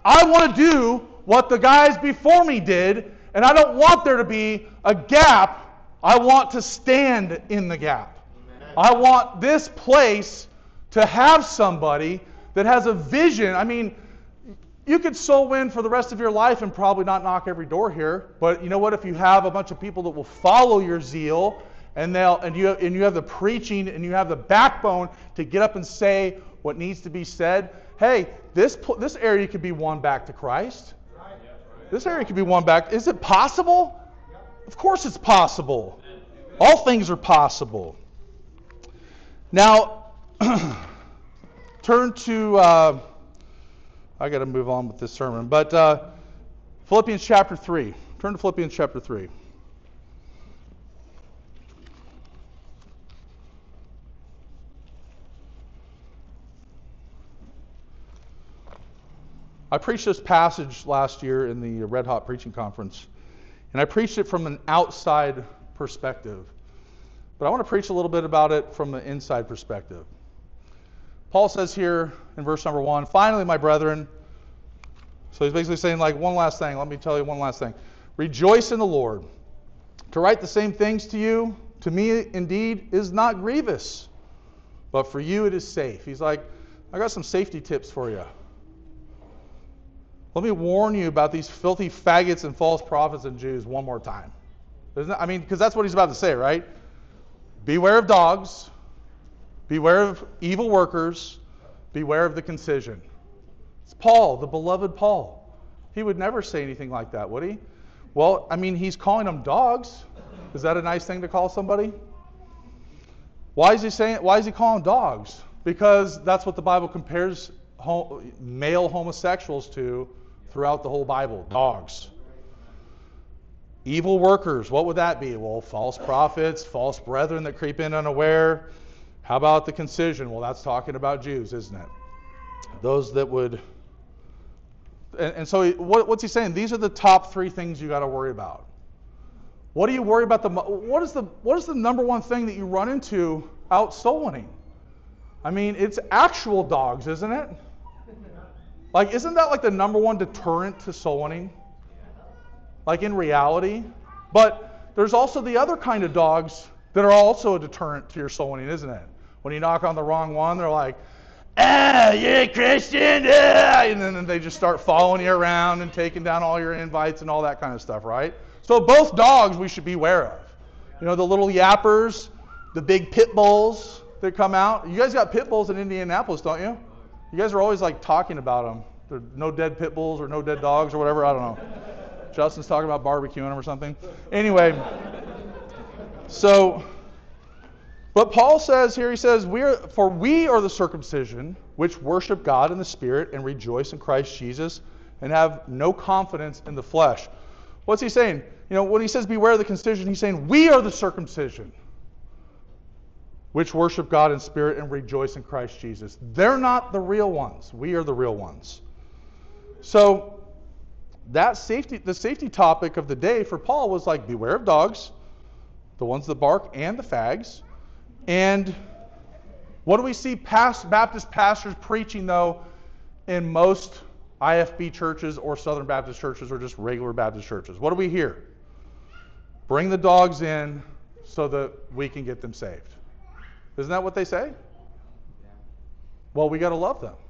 I want to do what the guys before me did, and I don't want there to be a gap. I want to stand in the gap. Amen. I want this place to have somebody that has a vision. I mean, you could soul win for the rest of your life and probably not knock every door here. But you know what? If you have a bunch of people that will follow your zeal, and they'll and you and you have the preaching and you have the backbone to get up and say what needs to be said. Hey, this this area could be won back to Christ. This area could be won back. Is it possible? Of course, it's possible. All things are possible. Now, turn to. Uh, I got to move on with this sermon. But uh, Philippians chapter three. Turn to Philippians chapter three. I preached this passage last year in the Red Hot Preaching Conference. And I preached it from an outside perspective. But I want to preach a little bit about it from an inside perspective. Paul says here in verse number one, finally, my brethren, so he's basically saying like one last thing. Let me tell you one last thing. Rejoice in the Lord. To write the same things to you, to me indeed, is not grievous. But for you it is safe. He's like, I got some safety tips for you. Let me warn you about these filthy faggots and false prophets and Jews one more time. Isn't that, I mean, because that's what he's about to say, right? Beware of dogs. Beware of evil workers. Beware of the concision. It's Paul, the beloved Paul. He would never say anything like that, would he? Well, I mean, he's calling them dogs. Is that a nice thing to call somebody? Why is he saying? Why is he calling them dogs? Because that's what the Bible compares hom- male homosexuals to throughout the whole Bible. Dogs. Evil workers. What would that be? Well, false prophets, false brethren that creep in unaware. How about the concision? Well, that's talking about Jews, isn't it? Those that would... And, and so he, what, what's he saying? These are the top three things you got to worry about. What do you worry about? The what is the what is the number one thing that you run into out soul winning? I mean, it's actual dogs, isn't it? Like, isn't that like the number one deterrent to soul winning? Like in reality? But there's also the other kind of dogs that are also a deterrent to your soul winning, isn't it? When you knock on the wrong one, they're like, ah, you're a Christian, ah, and then they just start following you around and taking down all your invites and all that kind of stuff, right? So both dogs we should be aware of. You know, the little yappers, the big pit bulls that come out. You guys got pit bulls in Indianapolis, don't you? You guys are always like talking about them. There are no dead pit bulls or no dead dogs or whatever. I don't know. Justin's talking about barbecuing them or something. Anyway, so, but Paul says here, he says, we are, for we are the circumcision which worship God in the Spirit and rejoice in Christ Jesus and have no confidence in the flesh. What's he saying? You know, when he says beware of the concision, he's saying we are the circumcision which worship God in spirit and rejoice in Christ Jesus. They're not the real ones. We are the real ones. So that safety, the safety topic of the day for Paul was like beware of dogs, the ones that bark and the fags. And what do we see past Baptist pastors preaching though in most I F B churches or Southern Baptist churches or just regular Baptist churches? What do we hear? Bring the dogs in so that we can get them saved. Isn't that what they say? Well, we got to love them.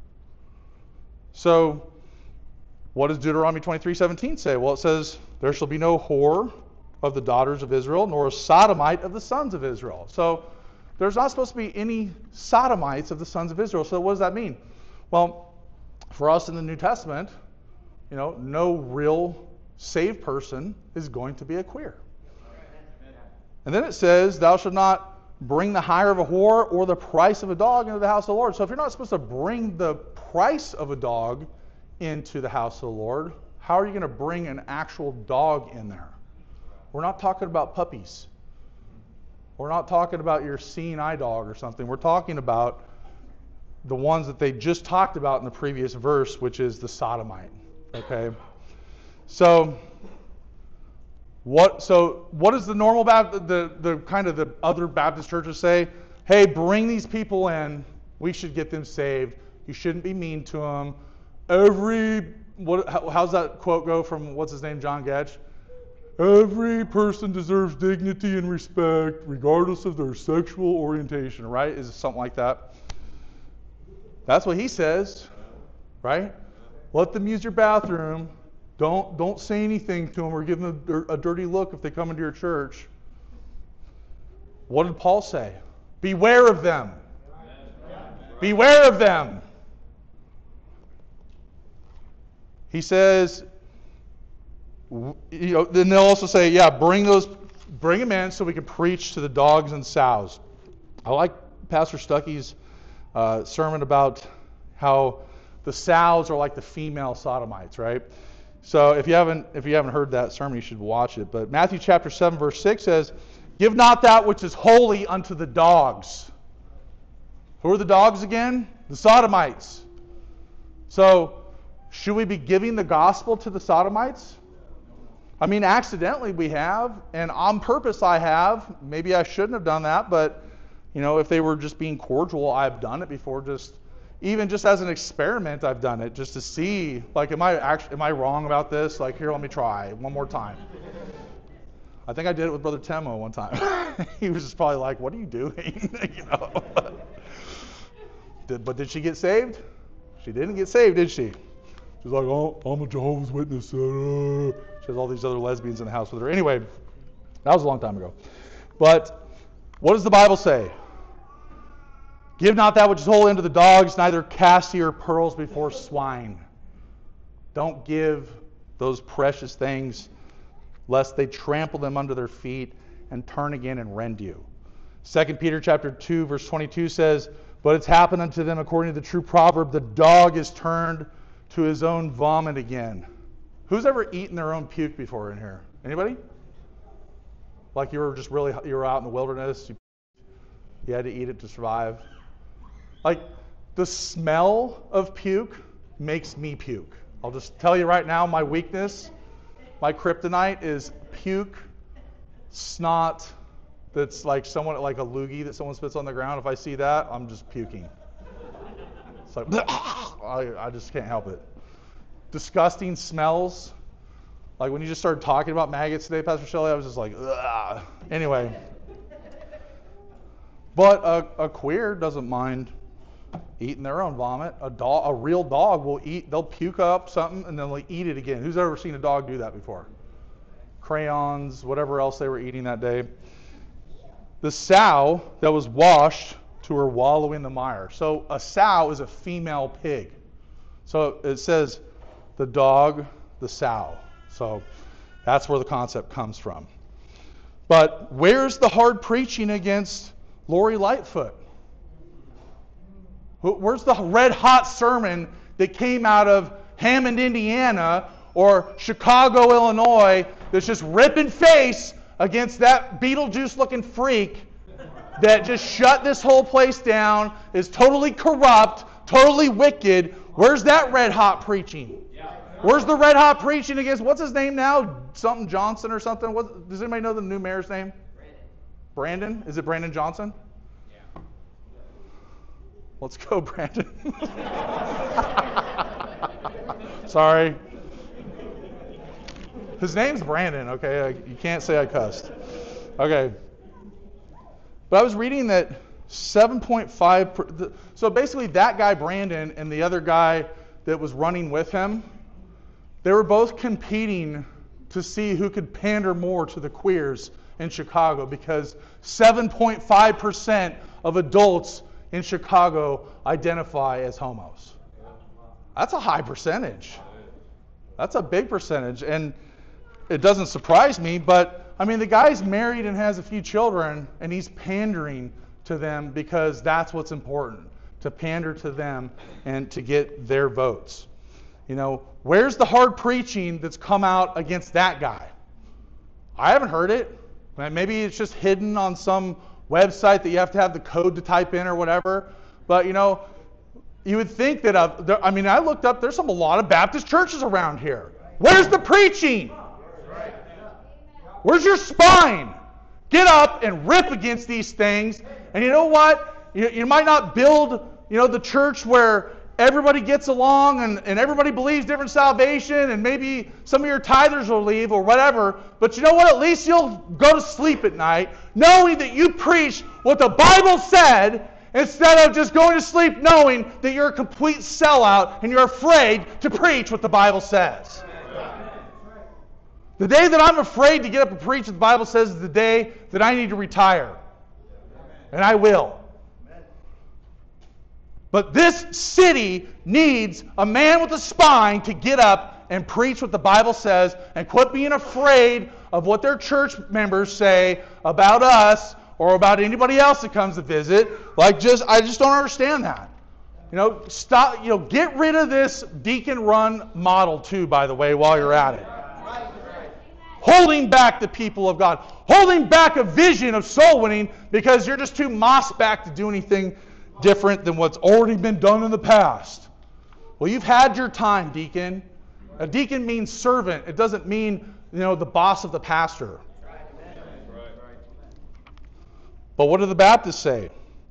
So, what does Deuteronomy twenty-three seventeen say? Well, it says, there shall be no whore of the daughters of Israel, nor a sodomite of the sons of Israel. So, there's not supposed to be any sodomites of the sons of Israel. So, what does that mean? Well, for us in the New Testament, you know, no real saved person is going to be a queer. And then it says, thou shalt not bring the hire of a whore or the price of a dog into the house of the Lord. So if you're not supposed to bring the price of a dog into the house of the Lord, how are you going to bring an actual dog in there? We're not talking about puppies. We're not talking about your seeing eye dog or something. We're talking about the ones that they just talked about in the previous verse, which is the sodomite. Okay? So What so what does the normal Baptist, the, the kind of the other Baptist churches say? Hey, bring these people in. We should get them saved. You shouldn't be mean to them. every, what? How, how's that quote go from, what's his name, John Gadge? Every person deserves dignity and respect regardless of their sexual orientation, right? Is it something like that? That's what he says, right? Let them use your bathroom. Don't, don't say anything to them or give them a, a dirty look if they come into your church. What did Paul say? Beware of them. Beware of them. He says, you know, then they'll also say, yeah, bring those, bring them in so we can preach to the dogs and sows. I like Pastor Stuckey's uh, sermon about how the sows are like the female sodomites, right? So if you haven't, if you haven't heard that sermon, you should watch it. But Matthew chapter seven, verse six says, "Give not that which is holy unto the dogs." Who are the dogs again? The sodomites. So should we be giving the gospel to the sodomites? I mean, accidentally we have, and on purpose I have. Maybe I shouldn't have done that, but, you know, if they were just being cordial, I've done it before. Just even just as an experiment, I've done it just to see, like, am I actually, am I wrong about this? Like, here, let me try one more time. I think I did it with Brother Temo one time. He was just probably like, "What are you doing?" you know. did, but did she get saved? She didn't get saved, did she? She's like, "Oh, I'm a Jehovah's Witness." Uh. She has all these other lesbians in the house with her. Anyway, that was a long time ago. But what does the Bible say? "Give not that which is holy unto the dogs, neither cast ye your pearls before swine." Don't give those precious things, lest they trample them under their feet and turn again and rend you. Second Peter chapter two, verse twenty-two says, "But it's happened unto them according to the true proverb, the dog is turned to his own vomit again." Who's ever eaten their own puke before in here? Anybody? Like you were just really, you were out in the wilderness, you, you had to eat it to survive. Like the smell of puke makes me puke. I'll just tell you right now, my weakness, my kryptonite is puke, snot, that's like someone, like a loogie that someone spits on the ground. If I see that, I'm just puking. It's like, I, I just can't help it. Disgusting smells. Like when you just started talking about maggots today, Pastor Shelley, I was just like, ugh. Anyway. But a, a queer doesn't mind eating their own vomit. A dog, a real dog will eat, they'll puke up something and then they'll eat it again. Who's ever seen a dog do that before? Crayons, whatever else they were eating that day. The sow that was washed to her wallow in the mire. So a sow is a female pig. So it says the dog, the sow. So that's where the concept comes from. But where's the hard preaching against Lori Lightfoot? Where's the red hot sermon that came out of Hammond, Indiana, or Chicago, Illinois, that's just ripping face against that Beetlejuice-looking freak that just shut this whole place down, is totally corrupt, totally wicked? Where's that red hot preaching? Where's the red hot preaching against, what's his name now? Something Johnson or something? What, does anybody know the new mayor's name? Brandon. Brandon? Is it Brandon Johnson? Yeah. Let's go, Brandon. Sorry. His name's Brandon, okay? I, you can't say I cussed. Okay. But I was reading that seven point five, per, the, so basically that guy, Brandon, and the other guy that was running with him, they were both competing to see who could pander more to the queers in Chicago, because seven point five percent of adults in Chicago identify as homos. That's a high percentage. That's a big percentage. And it doesn't surprise me, but I mean, the guy's married and has a few children, and he's pandering to them because that's what's important, to pander to them and to get their votes. You know, where's the hard preaching that's come out against that guy? I haven't heard it. Maybe it's just hidden on some website that you have to have the code to type in or whatever. But, you know, you would think that, uh, there, I mean, I looked up, there's some, a lot of Baptist churches around here. Where's the preaching? Where's your spine? Get up and rip against these things. And you know what? You, you might not build, you know, the church where everybody gets along and, and everybody believes different salvation, and maybe some of your tithers will leave or whatever, but you know what? At least you'll go to sleep at night knowing that you preached what the Bible said, instead of just going to sleep knowing that you're a complete sellout and you're afraid to preach what the Bible says. The day that I'm afraid to get up and preach what the Bible says is the day that I need to retire. And I will. But this city needs a man with a spine to get up and preach what the Bible says and quit being afraid of what their church members say about us or about anybody else that comes to visit. Like, just I just don't understand that. You know, stop. You know, get rid of this deacon-run model too. By the way, while you're at it, holding back the people of God, holding back a vision of soul winning because you're just too mossed back to do anything different than what's already been done in the past. Well, you've had your time, deacon. A deacon means servant. It doesn't mean, you know, the boss of the pastor. But what do the Baptists say?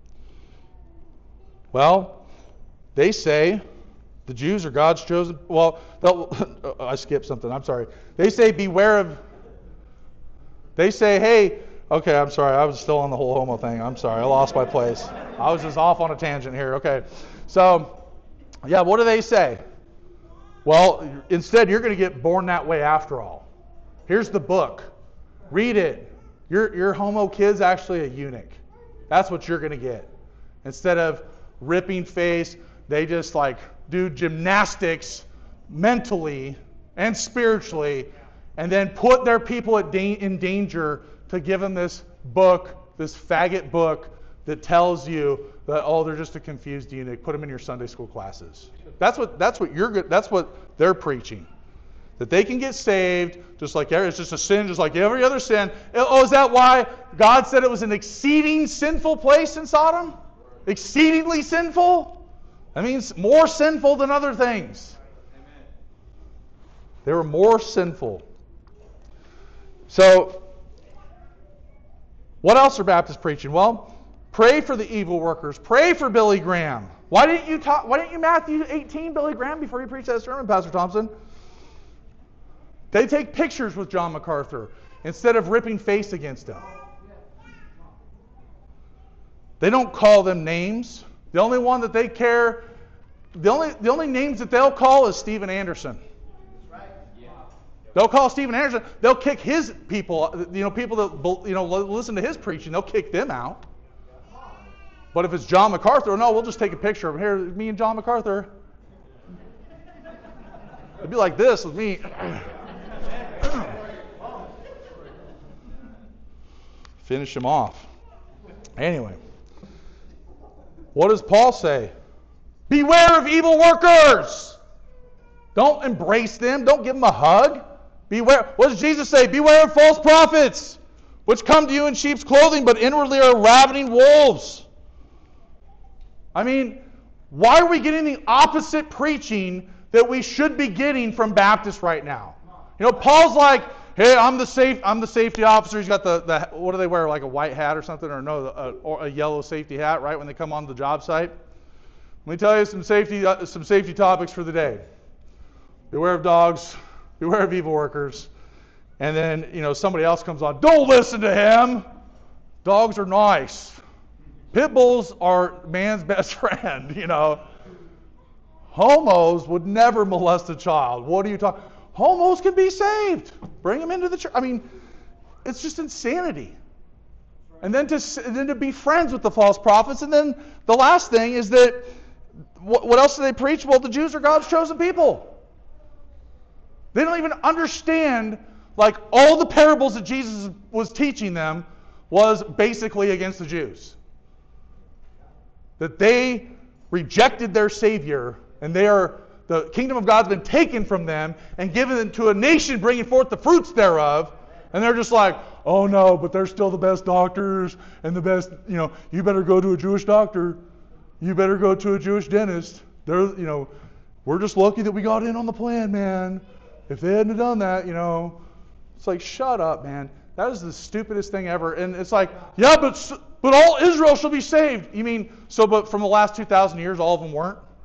Well, they say the Jews are God's chosen. Well, I skipped something. I'm sorry. They say beware of. They say, hey, okay, I'm sorry. I was still on the whole homo thing. I'm sorry. I lost my place. I was just off on a tangent here. Okay. So, yeah, what do they say? Well, instead, you're going to get born that way after all. Here's the book. Read it. Your, your homo kid's actually a eunuch. That's what you're going to get. Instead of ripping face, they just like do gymnastics mentally and spiritually and then put their people at da- in danger to give them this book, this faggot book that tells you that, oh, they're just a confused eunuch. Put them in your Sunday school classes. That's what that's what you're that's what they're preaching. That they can get saved, just like it's just a sin, just like every other sin. Oh, is that why God said it was an exceeding sinful place in Sodom? Exceedingly sinful? That means more sinful than other things. They were more sinful. So, what else are Baptists preaching? Well, pray for the evil workers. Pray for Billy Graham. Why didn't you talk? Why didn't you Matthew eighteen Billy Graham before you preach that sermon, Pastor Thompson? They take pictures with John MacArthur instead of ripping face against him. They don't call them names. The only one that they care, the only the only names that they'll call is Steven Anderson. They'll call Steven Anderson. They'll kick his people, you know, people that you know listen to his preaching. They'll kick them out. But if it's John MacArthur, no, we'll just take a picture of him. Here, me and John MacArthur. It'd be like this with me. Finish him off. Anyway, what does Paul say? Beware of evil workers. Don't embrace them. Don't give them a hug. Beware. What does Jesus say? Beware of false prophets, which come to you in sheep's clothing, but inwardly are ravening wolves. I mean, why are we getting the opposite preaching that we should be getting from Baptists right now? You know, Paul's like, hey, I'm the safe, I'm the safety officer. He's got the, the what do they wear, like a white hat or something, or no, a, or a yellow safety hat, right, when they come on the job site? Let me tell you some safety, uh, some safety topics for the day. Beware of dogs. Beware of evil workers. And then, you know, somebody else comes on. Don't listen to him. Dogs are nice. Pit bulls are man's best friend, you know. Homos would never molest a child. What are you talking? Homos can be saved. Bring them into the church. I mean, it's just insanity. And then to and then to be friends with the false prophets. And then the last thing is that, what, what else do they preach? Well, the Jews are God's chosen people. They don't even understand, like, all the parables that Jesus was teaching them was basically against the Jews. That they rejected their Savior, and they are the kingdom of God's been taken from them and given to a nation bringing forth the fruits thereof. And they're just like, oh no, but they're still the best doctors and the best, you know, you better go to a Jewish doctor. You better go to a Jewish dentist. They're, you know, we're just lucky that we got in on the plan, man. If they hadn't done that, you know, it's like, shut up, man. That is the stupidest thing ever. And it's like, yeah, but but all Israel shall be saved. You mean, so but from the last two thousand years, all of them weren't?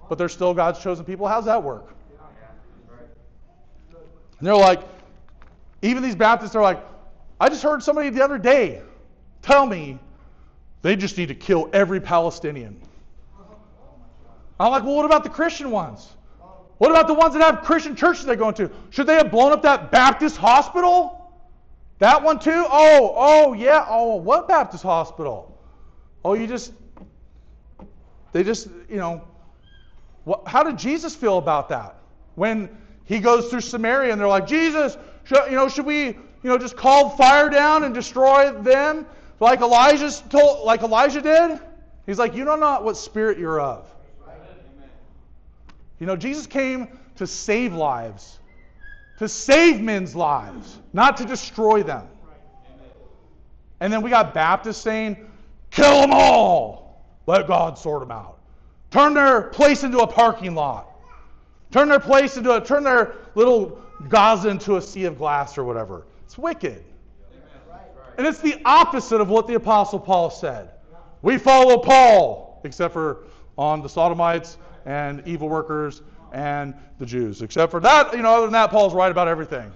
but they're still God's chosen people. How's that work? And they're like, even these Baptists are like, I just heard somebody the other day tell me they just need to kill every Palestinian. I'm like, well, what about the Christian ones? What about the ones that have Christian churches they're going to? Should they have blown up that Baptist hospital? That one too? Oh, oh, yeah. Oh, what Baptist hospital? Oh, you just, they just, you know, what, how did Jesus feel about that? When he goes through Samaria and they're like, Jesus, should, you know, should we, you know, just call fire down and destroy them like Elijah's told, like Elijah did? He's like, you don't know what spirit you're of. You know, Jesus came to save lives, to save men's lives, not to destroy them. And then we got Baptists saying, kill them all. Let God sort them out. Turn their place into a parking lot. Turn their place into a, turn their little Gaza into a sea of glass or whatever. It's wicked. And it's the opposite of what the Apostle Paul said. We follow Paul, except for on the Sodomites and evil workers and the Jews. Except for that, you know, other than that, Paul's right about everything.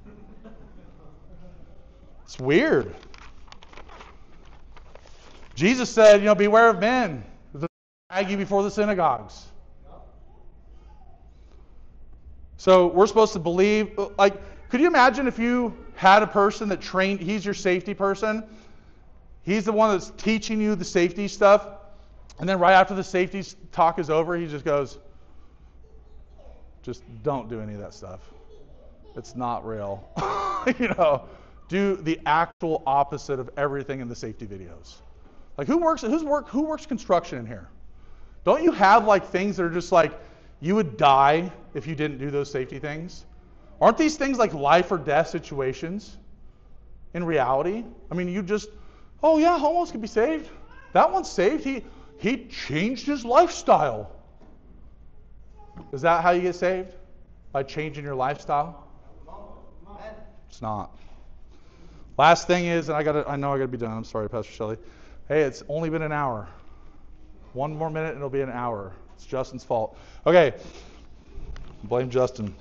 It's weird. Jesus said, you know, beware of men. They'll drag you before the synagogues. So we're supposed to believe, like, could you imagine if you had a person that trained, he's your safety person, he's the one that's teaching you the safety stuff, and then right after the safety talk is over, he just goes, just don't do any of that stuff. It's not real. You know, do the actual opposite of everything in the safety videos. Like who works, who's work, who works construction in here? Don't you have like things that are just like, you would die if you didn't do those safety things? Aren't these things like life or death situations in reality? I mean, you just, oh yeah, homos can be saved. That one's saved. He he changed his lifestyle. Is that how you get saved? By changing your lifestyle? It's not. Last thing is, and I got I know I got to be done. I'm sorry, Pastor Shelley. Hey, it's only been an hour. One more minute and it'll be an hour. It's Justin's fault. Okay. Blame Justin.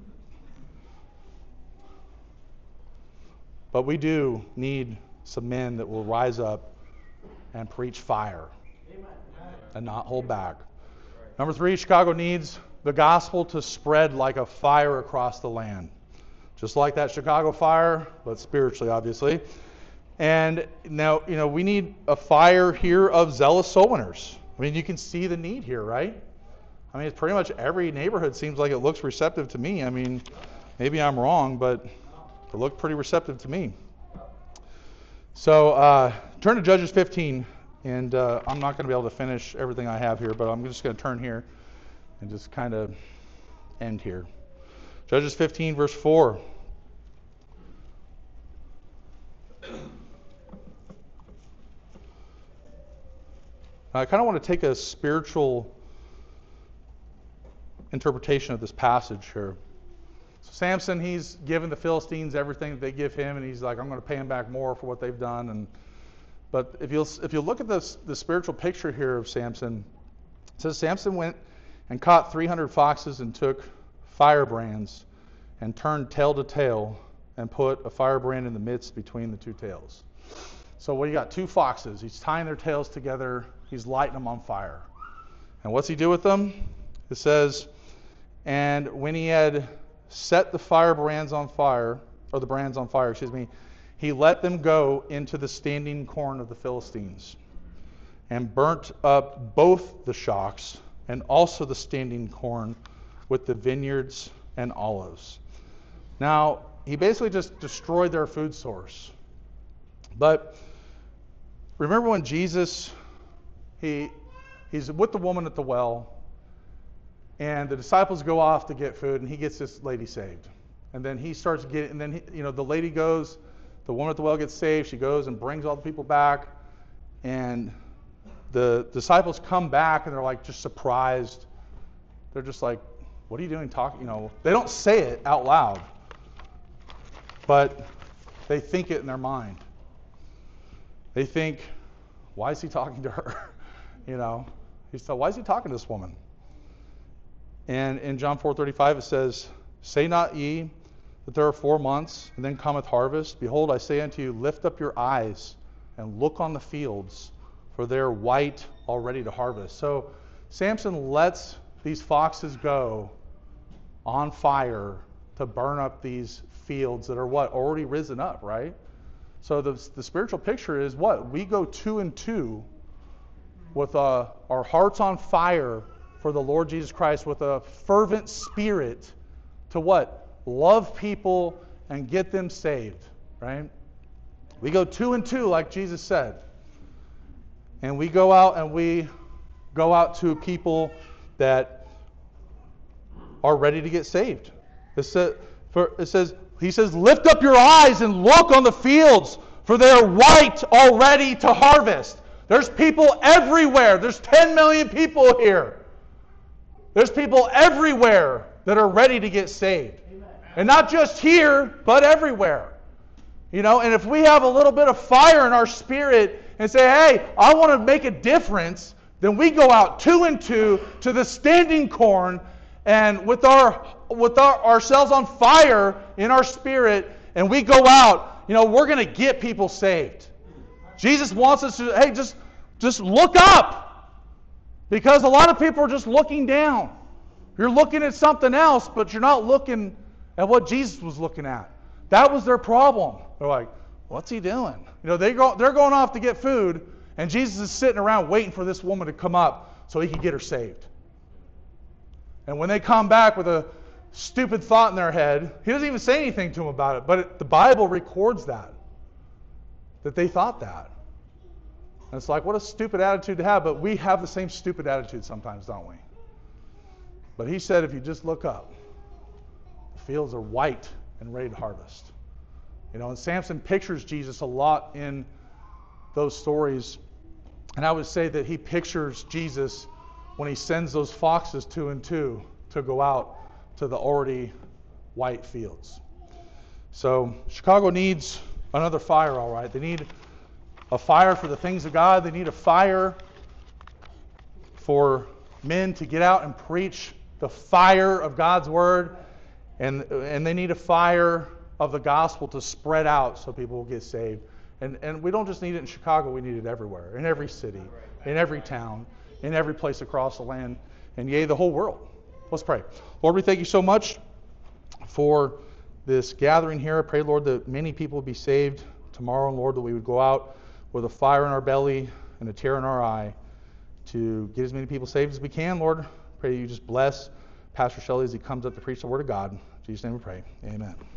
But we do need some men that will rise up and preach fire and not hold back. Number three, Chicago needs the gospel to spread like a fire across the land. Just like that Chicago fire, but spiritually, obviously. And now, you know, we need a fire here of zealous soul winners. I mean, you can see the need here, right? I mean, it's pretty much every neighborhood seems like it looks receptive to me. I mean, maybe I'm wrong, but it looked pretty receptive to me. So uh, turn to Judges fifteen, and uh, I'm not going to be able to finish everything I have here, but I'm just going to turn here and just kind of end here. Judges fifteen, verse four. I kind of want to take a spiritual interpretation of this passage here. So Samson, he's given the Philistines everything that they give him, and he's like, I'm going to pay them back more for what they've done. And but if you'll if you look at this the spiritual picture here of Samson, it says Samson went and caught three hundred foxes and took firebrands and turned tail to tail and put a firebrand in the midst between the two tails. So what you got? Two foxes. He's tying their tails together. He's lighting them on fire. And what's he do with them? It says, and when he had set the firebrands on fire, or the brands on fire, excuse me, he let them go into the standing corn of the Philistines and burnt up both the shocks and also the standing corn with the vineyards and olives. Now, he basically just destroyed their food source. But remember when Jesus, he he's with the woman at the well, and the disciples go off to get food, and he gets this lady saved. And then he starts getting, and then, he, you know, the lady goes, the woman at the well gets saved, she goes and brings all the people back, and the disciples come back, and they're like just surprised. They're just like, what are you doing talking, you know, they don't say it out loud, but they think it in their mind. They think, why is he talking to her? You know, he's like, why is he talking to this woman? And in John four thirty-five it says, say not ye that there are four months, and then cometh harvest? Behold, I say unto you, lift up your eyes and look on the fields, for they are white already to harvest. So Samson lets these foxes go on fire to burn up these fields that are what? Already risen up, right? So the, the spiritual picture is what? We go two and two with uh, our hearts on fire for the Lord Jesus Christ, with a fervent spirit to what? Love people and get them saved, right? We go two and two like Jesus said. And we go out and we go out to people that are ready to get saved. It says, for, it says, he says, lift up your eyes and look on the fields, for they are white already to harvest. There's people everywhere. There's ten million people here. There's people everywhere that are ready to get saved. Amen. And not just here, but everywhere. You know, and if we have a little bit of fire in our spirit and say, hey, I want to make a difference, then we go out two and two to the standing corn, and with our with our, ourselves on fire in our spirit, and we go out, you know, we're going to get people saved. Jesus wants us to, hey, just, just look up. Because a lot of people are just looking down. You're looking at something else, but you're not looking at what Jesus was looking at. That was their problem. They're like, what's he doing? You know, they go, they're going off to get food, and Jesus is sitting around waiting for this woman to come up so he can get her saved. And when they come back with a stupid thought in their head, he doesn't even say anything to them about it, but it, the Bible records that, that they thought that. And it's like, what a stupid attitude to have, but we have the same stupid attitude sometimes, don't we? But he said, if you just look up, the fields are white and ready to harvest. You know, and Samson pictures Jesus a lot in those stories. And I would say that he pictures Jesus when he sends those foxes two and two to go out to the already white fields. So Chicago needs another fire, all right. They need a fire for the things of God. They need a fire for men to get out and preach the fire of God's word. And, and they need a fire of the gospel to spread out so people will get saved. And, and we don't just need it in Chicago, we need it everywhere, in every city, in every town, in every place across the land, and yea, the whole world. Let's pray. Lord, we thank you so much for this gathering here. I pray, Lord, that many people would be saved tomorrow, and Lord, that we would go out with a fire in our belly and a tear in our eye to get as many people saved as we can. Lord, pray that you just bless Pastor Shelley as he comes up to preach the word of God. In Jesus' name we pray. Amen.